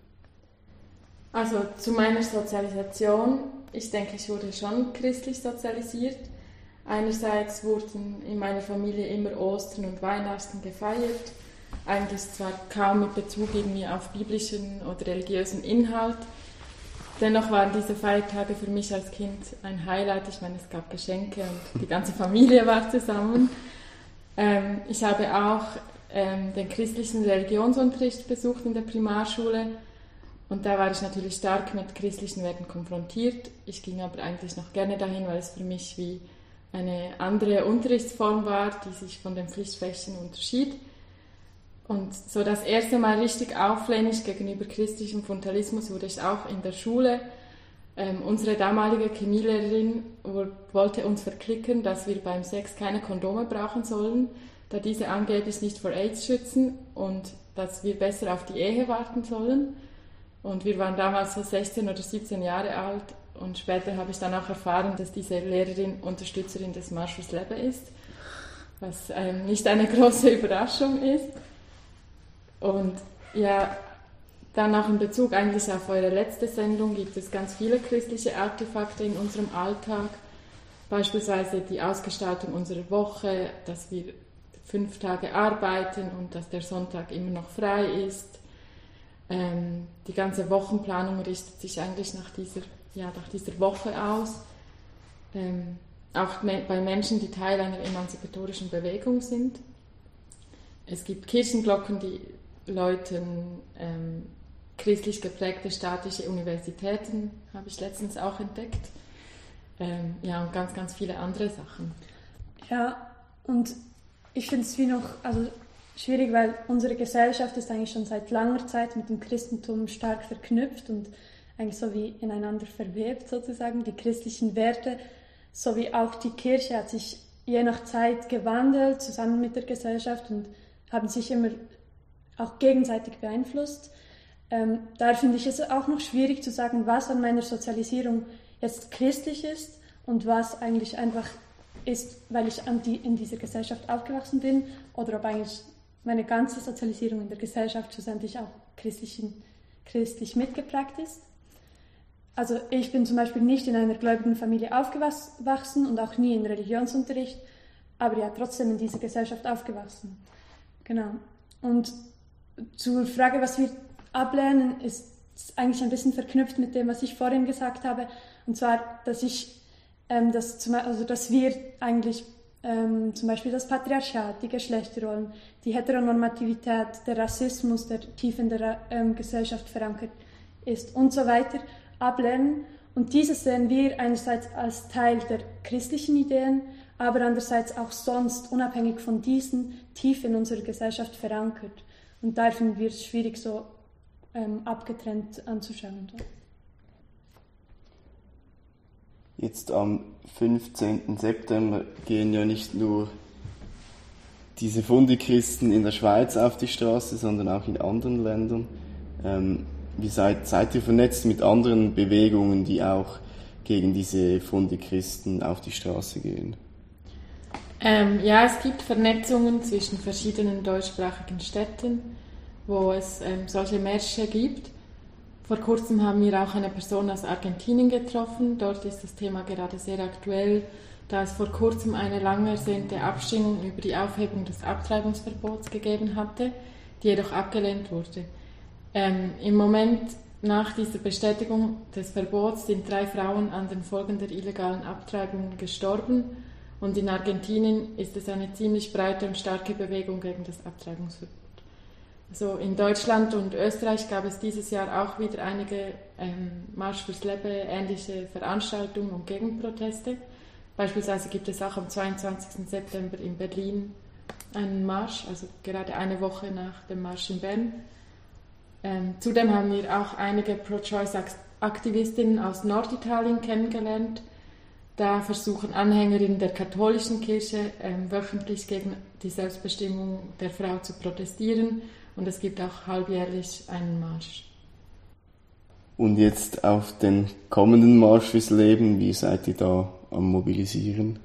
Also zu meiner Sozialisation, ich denke, ich wurde schon christlich sozialisiert. Einerseits wurden in meiner Familie immer Ostern und Weihnachten gefeiert, eigentlich zwar kaum mit Bezug irgendwie auf biblischen oder religiösen Inhalt. Dennoch waren diese Feiertage für mich als Kind ein Highlight. Ich meine, es gab Geschenke und die ganze Familie war zusammen. Ich habe auch den christlichen Religionsunterricht besucht in der Primarschule und da war ich natürlich stark mit christlichen Werten konfrontiert. Ich ging aber eigentlich noch gerne dahin, weil es für mich wie eine andere Unterrichtsform war, die sich von den Pflichtfächern unterschied. Und so das erste Mal richtig auflehnig gegenüber christlichem Fundamentalismus wurde ich auch in der Schule. Unsere damalige Chemielehrerin wollte uns verklicken, dass wir beim Sex keine Kondome brauchen sollen, da diese angeblich nicht vor AIDS schützen und dass wir besser auf die Ehe warten sollen. Und wir waren damals so 16 oder 17 Jahre alt und später habe ich dann auch erfahren, dass diese Lehrerin Unterstützerin des Marsch fürs Leben ist, was nicht eine große Überraschung ist. Und ja, dann auch in Bezug eigentlich auf eure letzte Sendung gibt es ganz viele christliche Artefakte in unserem Alltag. Beispielsweise die Ausgestaltung unserer Woche, dass wir 5 Tage arbeiten und dass der Sonntag immer noch frei ist. Die ganze Wochenplanung richtet sich eigentlich nach dieser Woche aus. Auch bei Menschen, die Teil einer emanzipatorischen Bewegung sind. Es gibt Kirchenglocken, die läuten christlich geprägte staatliche Universitäten, habe ich letztens auch entdeckt. Und ganz, ganz viele andere Sachen. Ja, und ich finde es schwierig, weil unsere Gesellschaft ist eigentlich schon seit langer Zeit mit dem Christentum stark verknüpft und eigentlich so wie ineinander verwebt sozusagen. Die christlichen Werte sowie auch die Kirche hat sich je nach Zeit gewandelt, zusammen mit der Gesellschaft und haben sich immer auch gegenseitig beeinflusst. Da finde ich es auch noch schwierig zu sagen, was an meiner Sozialisierung jetzt christlich ist und was eigentlich einfach ist, weil ich in dieser Gesellschaft aufgewachsen bin, oder ob eigentlich meine ganze Sozialisierung in der Gesellschaft schlussendlich auch christlich mitgeprägt ist. Also ich bin zum Beispiel nicht in einer gläubigen Familie aufgewachsen und auch nie in Religionsunterricht, aber ja trotzdem in dieser Gesellschaft aufgewachsen. Genau. Und zur Frage, was wir ablehnen, ist eigentlich ein bisschen verknüpft mit dem, was ich vorhin gesagt habe, und zwar, dass wir eigentlich zum Beispiel das Patriarchat, die Geschlechterrollen, die Heteronormativität, der Rassismus, der tief in der Gesellschaft verankert ist und so weiter, ablehnen. Und dieses sehen wir einerseits als Teil der christlichen Ideen, aber andererseits auch sonst, unabhängig von diesen, tief in unserer Gesellschaft verankert. Und da finden wir es schwierig, so abgetrennt anzuschauen. Jetzt am 15. September gehen ja nicht nur diese Fundichristen in der Schweiz auf die Straße, sondern auch in anderen Ländern. Wie seid ihr vernetzt mit anderen Bewegungen, die auch gegen diese Fundichristen auf die Straße gehen? Es gibt Vernetzungen zwischen verschiedenen deutschsprachigen Städten, wo es solche Märsche gibt. Vor kurzem haben wir auch eine Person aus Argentinien getroffen. Dort ist das Thema gerade sehr aktuell, da es vor kurzem eine lang ersehnte Abstimmung über die Aufhebung des Abtreibungsverbots gegeben hatte, die jedoch abgelehnt wurde. Im Moment nach dieser Bestätigung des Verbots sind 3 Frauen an den Folgen der illegalen Abtreibung gestorben und in Argentinien ist es eine ziemlich breite und starke Bewegung gegen das Abtreibungsverbot. Also in Deutschland und Österreich gab es dieses Jahr auch wieder einige Marsch fürs Leben ähnliche Veranstaltungen und Gegenproteste. Beispielsweise gibt es auch am 22. September in Berlin einen Marsch, also gerade eine Woche nach dem Marsch in Bern. Zudem haben wir auch einige Pro-Choice-Aktivistinnen aus Norditalien kennengelernt. Da versuchen Anhängerinnen der katholischen Kirche wöchentlich gegen die Selbstbestimmung der Frau zu protestieren. Und es gibt auch halbjährlich einen Marsch. Und jetzt auf den kommenden Marsch fürs Leben, wie seid ihr da am Mobilisieren?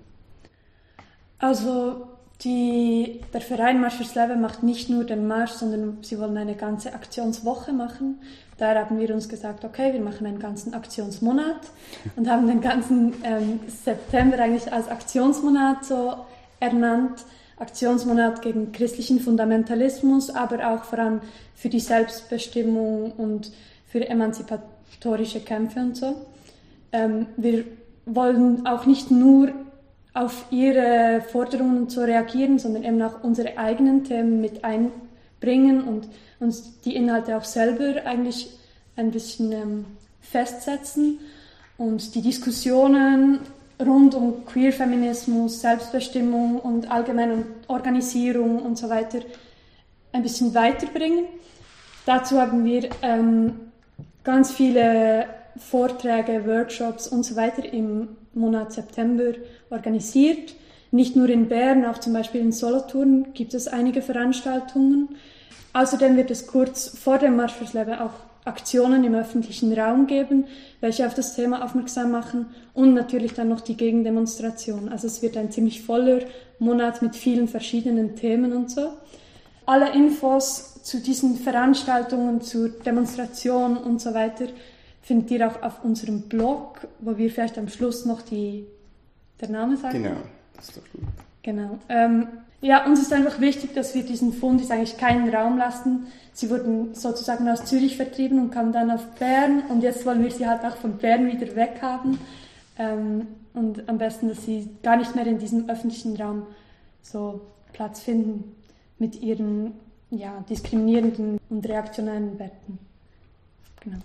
Also der Verein Marsch fürs Leben macht nicht nur den Marsch, sondern sie wollen eine ganze Aktionswoche machen. Da haben wir uns gesagt, okay, wir machen einen ganzen Aktionsmonat und haben den ganzen September eigentlich als Aktionsmonat so ernannt. Aktionsmonat gegen christlichen Fundamentalismus, aber auch vor allem für die Selbstbestimmung und für emanzipatorische Kämpfe und so. Wir wollen auch nicht nur auf ihre Forderungen so reagieren, sondern eben auch unsere eigenen Themen mit einbringen und uns die Inhalte auch selber eigentlich ein bisschen festsetzen und die Diskussionen rund um Queer-Feminismus, Selbstbestimmung und allgemeine Organisierung und so weiter ein bisschen weiterbringen. Dazu haben wir ganz viele Vorträge, Workshops und so weiter im Monat September organisiert. Nicht nur in Bern, auch zum Beispiel in Solothurn gibt es einige Veranstaltungen. Außerdem wird es kurz vor dem Marsch fürs Leben auch Aktionen im öffentlichen Raum geben, welche auf das Thema aufmerksam machen und natürlich dann noch die Gegendemonstration. Also es wird ein ziemlich voller Monat mit vielen verschiedenen Themen und so. Alle Infos zu diesen Veranstaltungen, zur Demonstration und so weiter findet ihr auch auf unserem Blog, wo wir vielleicht am Schluss noch der Name sagen. Genau, das ist doch gut. Genau. Uns ist einfach wichtig, dass wir diesen Fundis eigentlich keinen Raum lassen. Sie wurden sozusagen aus Zürich vertrieben und kamen dann auf Bern und jetzt wollen wir sie halt auch von Bern wieder weghaben. Und am besten, dass sie gar nicht mehr in diesem öffentlichen Raum so Platz finden mit ihren diskriminierenden und reaktionären Werten. Genau.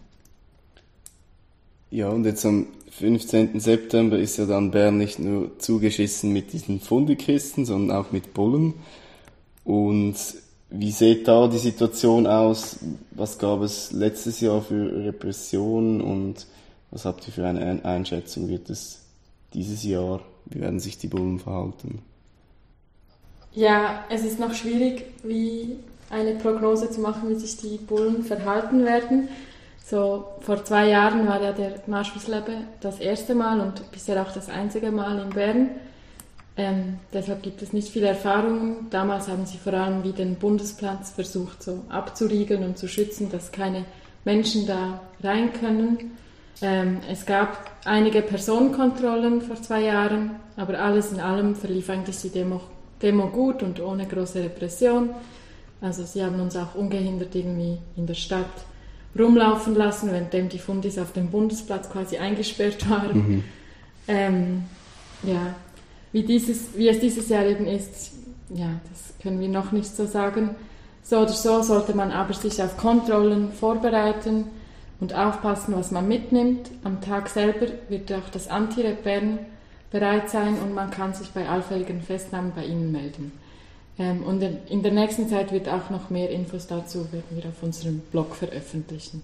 Ja, und jetzt am 15. September ist ja dann Bern nicht nur zugeschissen mit diesen Fundikisten, sondern auch mit Bullen. Und wie sieht da die Situation aus? Was gab es letztes Jahr für Repressionen und was habt ihr für eine Einschätzung? Wird es dieses Jahr, wie werden sich die Bullen verhalten? Ja, es ist noch schwierig, wie eine Prognose zu machen, wie sich die Bullen verhalten werden. So, vor 2 Jahren war ja der Marsch fürs Leben das erste Mal und bisher auch das einzige Mal in Bern. Deshalb gibt es nicht viele Erfahrungen. Damals haben sie vor allem wie den Bundesplatz versucht so abzuriegeln und zu schützen, dass keine Menschen da rein können. Es gab einige Personenkontrollen vor 2 Jahren, aber alles in allem verlief eigentlich die Demo gut und ohne große Repression. Also sie haben uns auch ungehindert irgendwie in der Stadt rumlaufen lassen, währenddem die Fundis auf dem Bundesplatz quasi eingesperrt waren. Wie es dieses Jahr eben ist, ja, das können wir noch nicht so sagen. So oder so sollte man aber sich auf Kontrollen vorbereiten und aufpassen, was man mitnimmt. Am Tag selber wird auch das Anti-Rap Bern bereit sein und man kann sich bei allfälligen Festnahmen bei ihnen melden. Und in der nächsten Zeit wird auch noch mehr Infos dazu, werden wir auf unserem Blog veröffentlichen.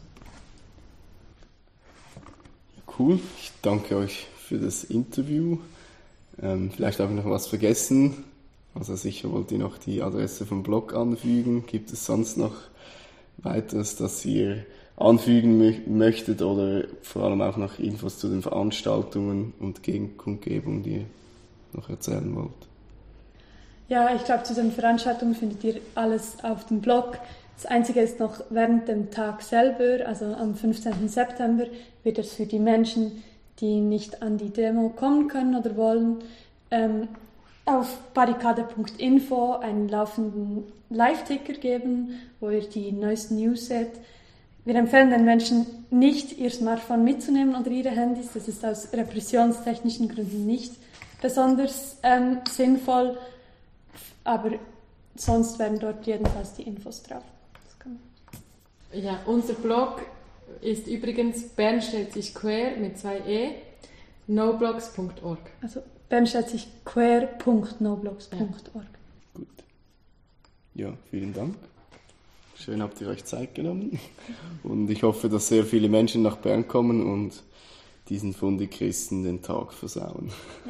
Cool, ich danke euch für das Interview. Vielleicht habe ich noch was vergessen. Also sicher wollt ihr noch die Adresse vom Blog anfügen. Gibt es sonst noch weiteres, das ihr anfügen möchtet oder vor allem auch noch Infos zu den Veranstaltungen und Gegenkundgebungen, die ihr noch erzählen wollt? Ja, ich glaube, zu den Veranstaltungen findet ihr alles auf dem Blog. Das Einzige ist noch während dem Tag selber, also am 15. September, wird es für die Menschen, die nicht an die Demo kommen können oder wollen, auf barrikade.info einen laufenden Live-Ticker geben, wo ihr die neuesten News seht. Wir empfehlen den Menschen nicht, ihr Smartphone mitzunehmen oder ihre Handys. Das ist aus repressionstechnischen Gründen nicht besonders sinnvoll. Aber sonst werden dort jedenfalls die Infos drauf. Ja, unser Blog ist übrigens Bern stellt sich queer mit 2 E, noblogs.org. Also Bern stellt sich queer.noblogs.org. Ja. Gut. Ja, vielen Dank. Schön habt ihr euch Zeit genommen. Und ich hoffe, dass sehr viele Menschen nach Bern kommen und diesen Fundichristen den Tag versauen. Ja.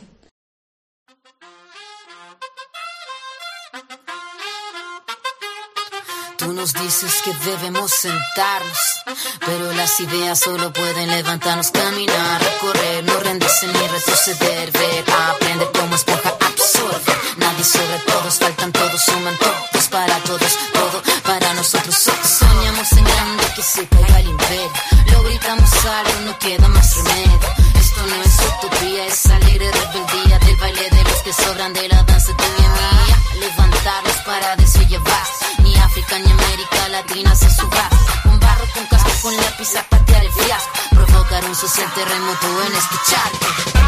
Tú nos dices que debemos sentarnos, pero las ideas solo pueden levantarnos, caminar, recorrer, no rendirse ni retroceder, ver, aprender como esponja, absorber. Nadie sobre todos, faltan todos, suman todos para todos, todo para nosotros. Soñamos en grande que se caiga el imperio, lo gritamos algo, no queda más remedio. Esto no es utopía, es alegre rebeldía del baile de los que sobran de la danza de mi mía. Levantarnos para llevar. Ni África ni América Latina se suba. Con barro, con casco, con lápiz a patear el fiasco. Provocar un social terremoto en este charco.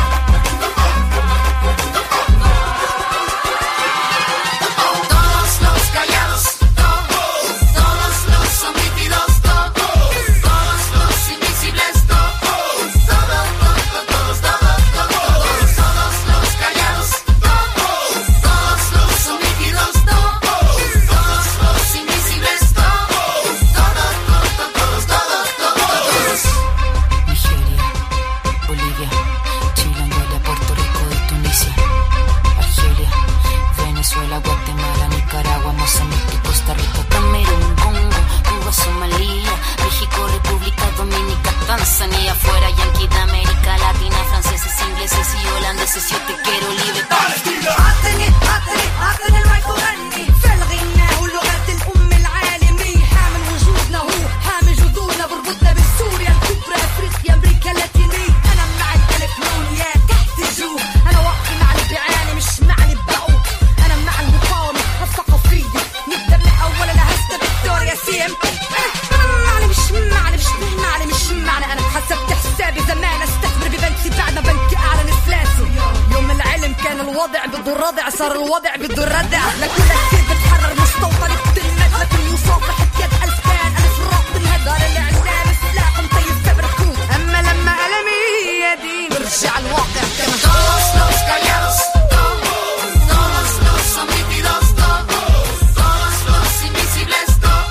Todos los Tanzania afuera, Yankee de América Latina, franceses, ingleses y holandeses, yo te quiero libre Palestina. عطني المايك وغني في الغناء ولغة الأم العالمية، حامل وجودنا هو حامل جذورنا، بربطنا بسوريا الكبرى، أفريقيا، أمريكا اللاتينية. أنا مع الألف والياء تحت الجو، أنا واقفي مع اللي بيعاني مش مع اللي بقوا، أنا مع المقاومة الثقافية. نبدأ من الأول، أنا هسه فيكتوريا سيم. مش معنى أنا حسبت حسابي زمان استثمر ببنكي بعد ما بنكي أعلن إفلاسي. يوم العلم كان الوضع بده الردع، صار الوضع بده الردع. لكل كتير بتحرر مستوطن بتنمد، لكل يوصف حكيت ألفان ألف راق بالهدار الإعلام سلاح مطيب فبركوت. أما لما ألمي يدي برجع الواقع كما todos los callados, todos los omitidos, todos los invisibles,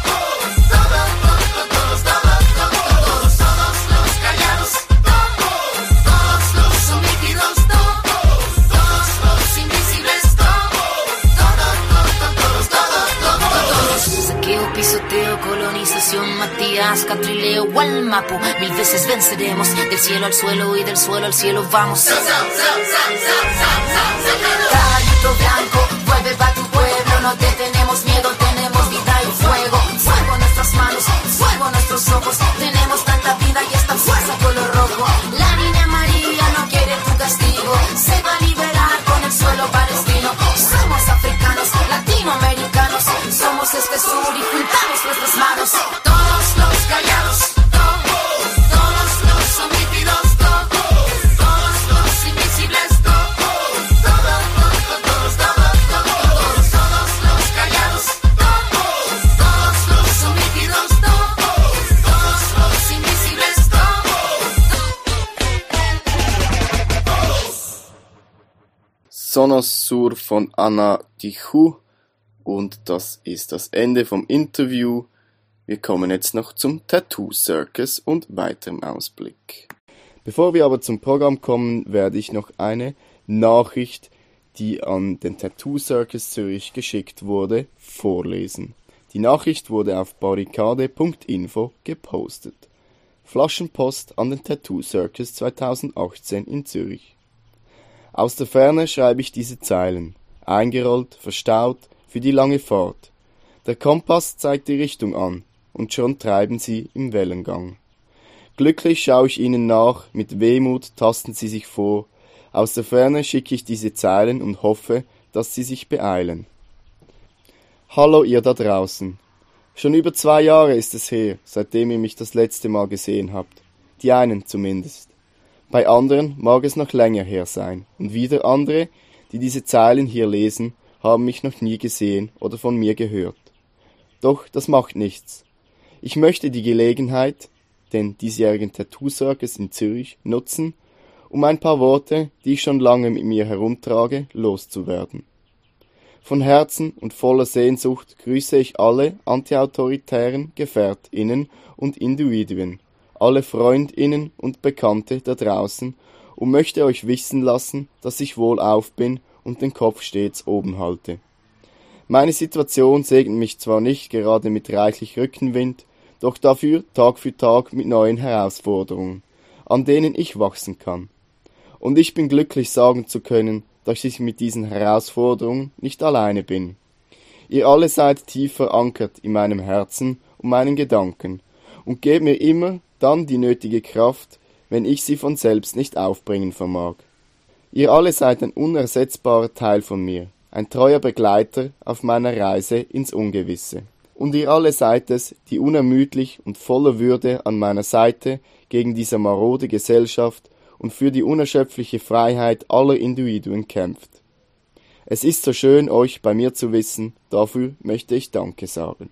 pisoteo, colonización, Matías, Catrileo, Gualmapu. 1000 veces venceremos, del cielo al suelo y del suelo al cielo vamos. Caballito blanco, vuelve pa' tu pueblo, no te tenemos miedo, tenemos vida y fuego. Fuego en nuestras manos, fuego en nuestros ojos, tenemos tanta vida y esta fuerza color rojo. La niña María no quiere tu castigo, se va a liberar con el suelo palestino. Somos africanos, latinoamericanos, somos este sur y juntamos nuestras manos. Todos los callados, todos los omitidos, todos los invisibles, todos los callados, todos los omitidos, todos los invisibles, Sonos Sur von Anna Dichu. Und das ist das Ende vom Interview. Wir kommen jetzt noch zum Tattoo Circus und weiterem Ausblick. Bevor wir aber zum Programm kommen, werde ich noch eine Nachricht, die an den Tattoo Circus Zürich geschickt wurde, vorlesen. Die Nachricht wurde auf barrikade.info gepostet. Flaschenpost an den Tattoo Circus 2018 in Zürich. Aus der Ferne schreibe ich diese Zeilen, eingerollt, verstaut, für die lange Fahrt. Der Kompass zeigt die Richtung an, und schon treiben sie im Wellengang. Glücklich schaue ich ihnen nach, mit Wehmut tasten sie sich vor. Aus der Ferne schicke ich diese Zeilen und hoffe, dass sie sich beeilen. Hallo ihr da draußen. Schon über 2 Jahre ist es her, seitdem ihr mich das letzte Mal gesehen habt. Die einen zumindest. Bei anderen mag es noch länger her sein, und wieder andere, die diese Zeilen hier lesen, haben mich noch nie gesehen oder von mir gehört. Doch das macht nichts. Ich möchte die Gelegenheit, den diesjährigen Tattoo Circus in Zürich, nutzen, um ein paar Worte, die ich schon lange mit mir herumtrage, loszuwerden. Von Herzen und voller Sehnsucht grüße ich alle antiautoritären GefährtInnen und Individuen, alle FreundInnen und Bekannte da draußen und möchte euch wissen lassen, dass ich wohlauf bin und den Kopf stets oben halte. Meine Situation segnet mich zwar nicht gerade mit reichlich Rückenwind, doch dafür Tag für Tag mit neuen Herausforderungen, an denen ich wachsen kann. Und ich bin glücklich sagen zu können, dass ich mit diesen Herausforderungen nicht alleine bin. Ihr alle seid tief verankert in meinem Herzen und meinen Gedanken und gebt mir immer dann die nötige Kraft, wenn ich sie von selbst nicht aufbringen vermag. Ihr alle seid ein unersetzbarer Teil von mir, ein treuer Begleiter auf meiner Reise ins Ungewisse. Und ihr alle seid es, die unermüdlich und voller Würde an meiner Seite gegen diese marode Gesellschaft und für die unerschöpfliche Freiheit aller Individuen kämpft. Es ist so schön, euch bei mir zu wissen, dafür möchte ich Danke sagen.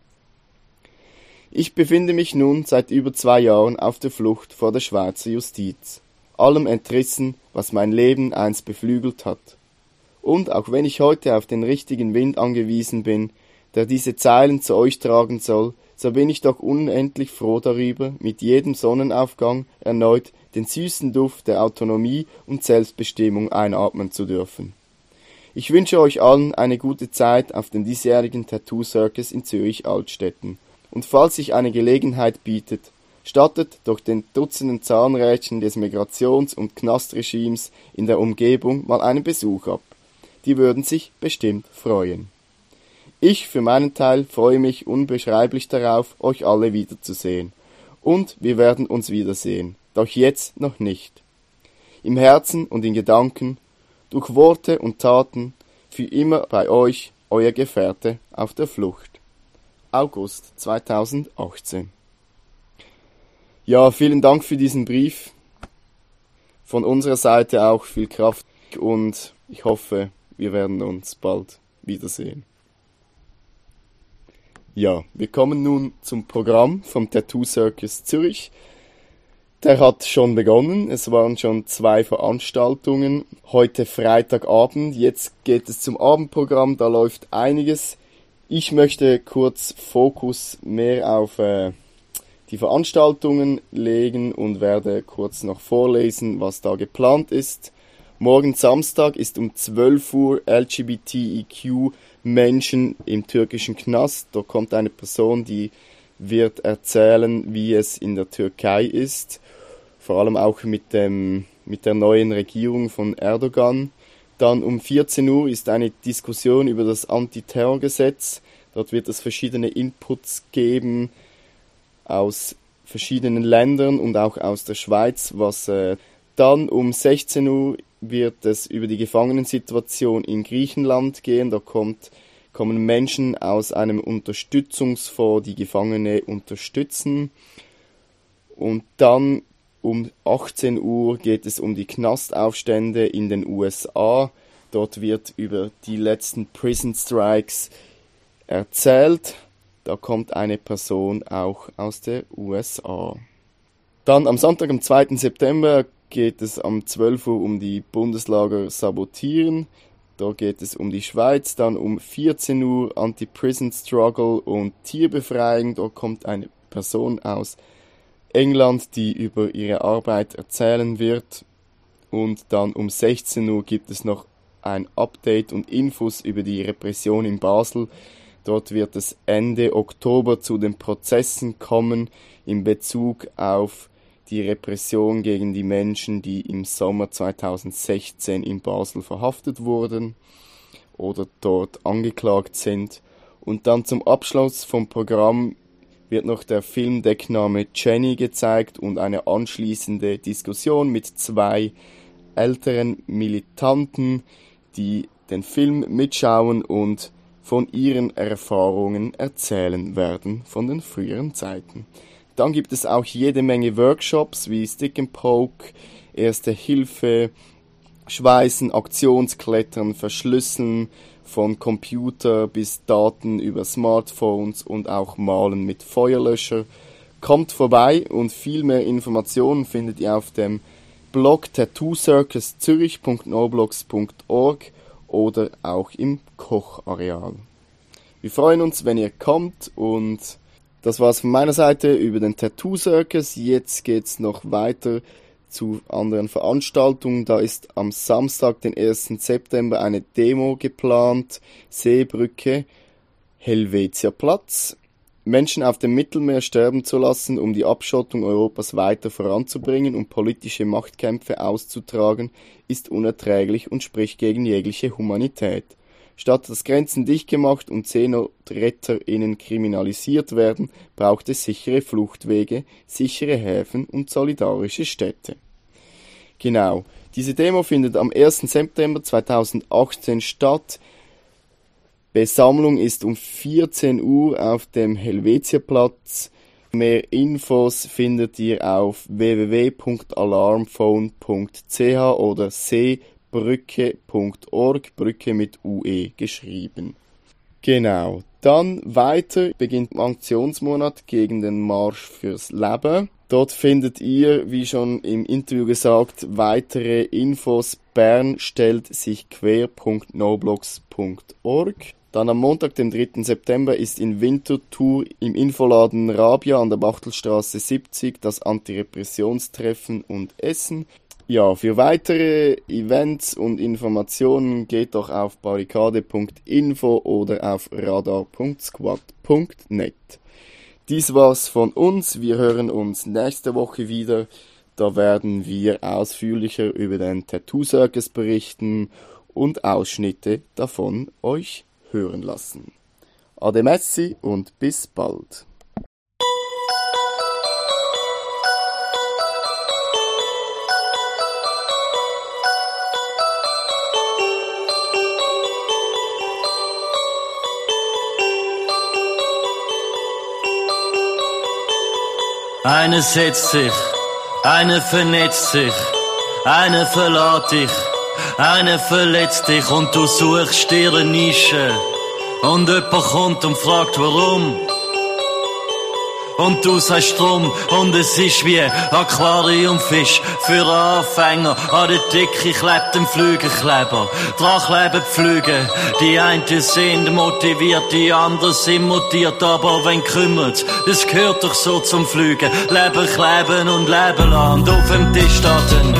Ich befinde mich nun seit über 2 Jahren auf der Flucht vor der Schweizer Justiz, allem entrissen, was mein Leben einst beflügelt hat. Und auch wenn ich heute auf den richtigen Wind angewiesen bin, der diese Zeilen zu euch tragen soll, so bin ich doch unendlich froh darüber, mit jedem Sonnenaufgang erneut den süßen Duft der Autonomie und Selbstbestimmung einatmen zu dürfen. Ich wünsche euch allen eine gute Zeit auf dem diesjährigen Tattoo Circus in Zürich-Altstetten. Und falls sich eine Gelegenheit bietet, Stattet doch den Dutzenden Zahnrädchen des Migrations- und Knastregimes in der Umgebung mal einen Besuch ab. Die würden sich bestimmt freuen. Ich für meinen Teil freue mich unbeschreiblich darauf, euch alle wiederzusehen. Und wir werden uns wiedersehen, doch jetzt noch nicht. Im Herzen und in Gedanken, durch Worte und Taten, für immer bei euch, euer Gefährte auf der Flucht. August 2018. Ja, vielen Dank für diesen Brief. Von unserer Seite auch viel Kraft und ich hoffe, wir werden uns bald wiedersehen. Ja, wir kommen nun zum Programm vom Tattoo Circus Zürich. Der hat schon begonnen, es waren schon 2 Veranstaltungen, heute Freitagabend, jetzt geht es zum Abendprogramm, da läuft einiges. Ich möchte kurz Fokus mehr auf die Veranstaltungen legen und werde kurz noch vorlesen, was da geplant ist. Morgen Samstag ist um 12 Uhr LGBTIQ-Menschen im türkischen Knast. Da kommt eine Person, die wird erzählen, wie es in der Türkei ist. Vor allem auch mit der neuen Regierung von Erdogan. Dann um 14 Uhr ist eine Diskussion über das Antiterrorgesetz. Dort wird es verschiedene Inputs geben aus verschiedenen Ländern und auch aus der Schweiz. Dann um 16 Uhr wird es über die Gefangenensituation in Griechenland gehen. Da kommen Menschen aus einem Unterstützungsfonds, die Gefangene unterstützen. Und dann um 18 Uhr geht es um die Knastaufstände in den USA. Dort wird über die letzten Prison Strikes erzählt. Da kommt eine Person auch aus der USA. Dann am Sonntag, am 2. September, geht es um 12 Uhr um die Bundeslager Sabotieren. Da geht es um die Schweiz. Dann um 14 Uhr Anti-Prison Struggle und Tierbefreiung. Da kommt eine Person aus England, die über ihre Arbeit erzählen wird. Und dann um 16 Uhr gibt es noch ein Update und Infos über die Repression in Basel. Dort wird es Ende Oktober zu den Prozessen kommen in Bezug auf die Repression gegen die Menschen, die im Sommer 2016 in Basel verhaftet wurden oder dort angeklagt sind. Und dann zum Abschluss vom Programm wird noch der Filmdeckname Jenny gezeigt und eine anschließende Diskussion mit 2 älteren Militanten, die den Film mitschauen und von ihren Erfahrungen erzählen werden von den früheren Zeiten. Dann gibt es auch jede Menge Workshops wie Stick and Poke, Erste Hilfe, Schweißen, Aktionsklettern, Verschlüsseln von Computer bis Daten über Smartphones und auch Malen mit Feuerlöscher. Kommt vorbei und viel mehr Informationen findet ihr auf dem Blog tattoocircuszürich.noblogs.org oder auch im Kochareal. Wir freuen uns, wenn ihr kommt und das war's von meiner Seite über den Tattoo Circus. Jetzt geht's noch weiter zu anderen Veranstaltungen. Da ist am Samstag, den 1. September, eine Demo geplant. Seebrücke, Helvetiaplatz. Menschen auf dem Mittelmeer sterben zu lassen, um die Abschottung Europas weiter voranzubringen und politische Machtkämpfe auszutragen, ist unerträglich und spricht gegen jegliche Humanität. Statt dass Grenzen dicht gemacht und SeenotretterInnen kriminalisiert werden, braucht es sichere Fluchtwege, sichere Häfen und solidarische Städte. Genau, diese Demo findet am 1. September 2018 statt. Besammlung ist um 14 Uhr auf dem Helvetiaplatz. Mehr Infos findet ihr auf www.alarmphone.ch oder seebrücke.org, Brücke mit UE geschrieben. Genau, dann weiter beginnt der Aktionsmonat gegen den Marsch fürs Leben. Dort findet ihr, wie schon im Interview gesagt, weitere Infos. Bern stellt sich quer.noblogs.org. Dann am Montag, dem 3. September, ist in Winterthur im Infoladen Rabia an der Bachtelstraße 70 das Antirepressionstreffen und Essen. Ja, für weitere Events und Informationen geht doch auf barrikade.info oder auf radar.squad.net. Dies war's von uns. Wir hören uns nächste Woche wieder. Da werden wir ausführlicher über den Tattoo Circus berichten und Ausschnitte davon euch hören lassen. Ade Messi und bis bald. Eine setzt sich, eine vernetzt sich, eine verlässt dich, eine verletzt dich und du suchst dir eine Nische. Und jemand kommt und fragt warum. Und du sagst drum, und es ist wie Aquariumfisch für Anfänger. An der Decke klebt ein Flügelkleber, dran kleben die Flüge. Die einen sind motiviert, die anderen sind mutiert, aber wenn kümmert, das gehört doch so zum Flügen. Leben kleben und leben lassen. Und auf dem Tisch steht ein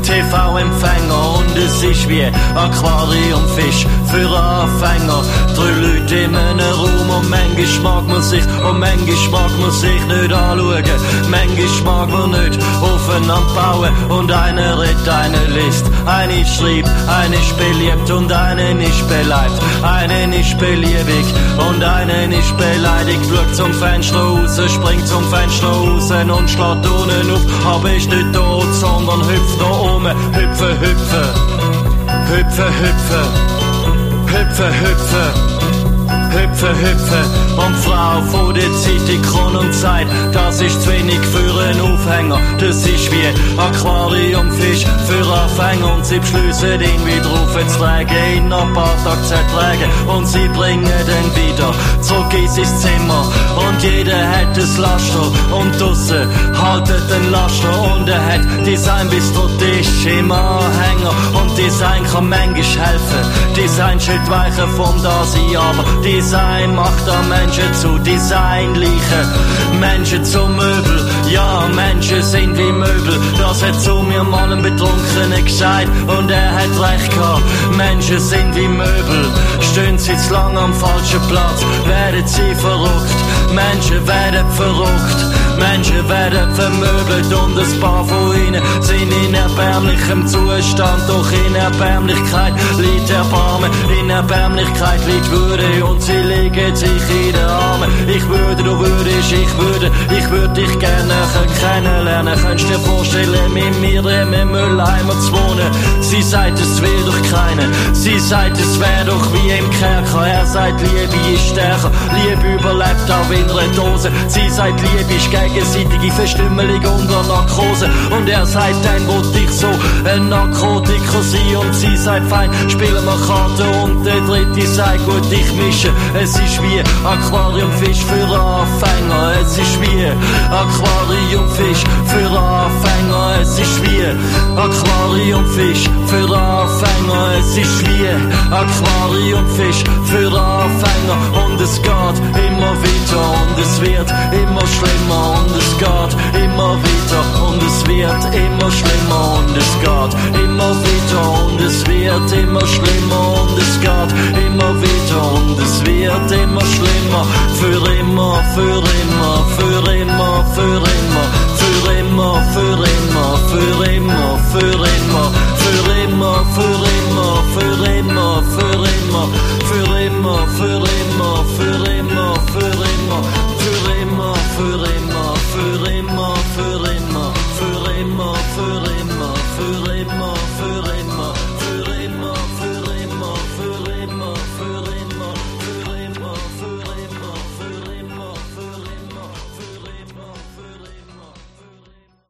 TV-Empfänger und es ist wie Aquariumfisch für Anfänger. 3 Leute in einem Raum und manchmal mag man sich und manchmal mag man sich nicht anschauen. Manchmal mag man nicht aufeinander bauen und einer redet, einer liest. Einer schreibt, einer ist beliebt und einer ist beleidigt. Einer ist beliebig und einer ist beleidigt. Schaut zum Fenster raus, springt zum Fenster raus und schlägt unten auf. Aber ist nicht tot, sondern hüpft da oben. Hüpfen, hüpfen, hüpfen, hüpfen, hüpfen, hüpfen. Hüpfen, hüpfen, und Frau vor der Zeitung kommt und sagt, das ist zu wenig für einen Aufhänger. Das ist wie Aquariumfisch für Anfänger und sie beschliessen ihn wieder aufzutragen, in ein paar Tagen zu ertragen und sie bringen den wieder zurück in sein Zimmer und jeder hat ein Laster und draussen haltet den Laster und er hat Design bis der Tisch im Anhänger und Design kann manchmal helfen, Design schüttet weichen vom Dasein, aber Design macht an Menschen zu Designleichen, Menschen zu Möbel, ja, Menschen sind wie Möbel, das hat zu mir mal ein Betrunkener gesagt und er hat recht gehabt, Menschen sind wie Möbel, stehen sie zu lang am falschen Platz, werden sie verrückt, Menschen werden verrückt, Menschen werden vermöbelt und ein paar von ihnen sind in erbärmlichem Zustand, doch in Erbärmlichkeit liegt Erbarmen, in Erbärmlichkeit liegt Würde und sie legen sich in den Armen. Ich würde, du würdest, ich würde dich gerne kennenlernen. Könntest dir vorstellen, mit mir im Mülleimer zu wohnen? Sie sagt, es will doch keiner. Sie sagt, es wär doch wie im Kerker. Er sagt, Liebe ist stärker. Liebe überlebt auch in einer Dose. Sie sagt, Liebe ist gegenseitige Verstümmelung unter Narkose. Und er sagt, dann wollte ich so ein Narkotiker sein. Und sie sagt, fein, spielen wir Karten. Und der dritte sagt, gut, ich mische. Es ist wie Aquariumfisch für Anfänger. Es ist wie Aquariumfisch für Anfänger. Es ist wie Aquariumfisch für Anfänger. Es ist wie Aquariumfisch für Anfänger. Und es geht immer weiter und es wird immer schlimmer und es geht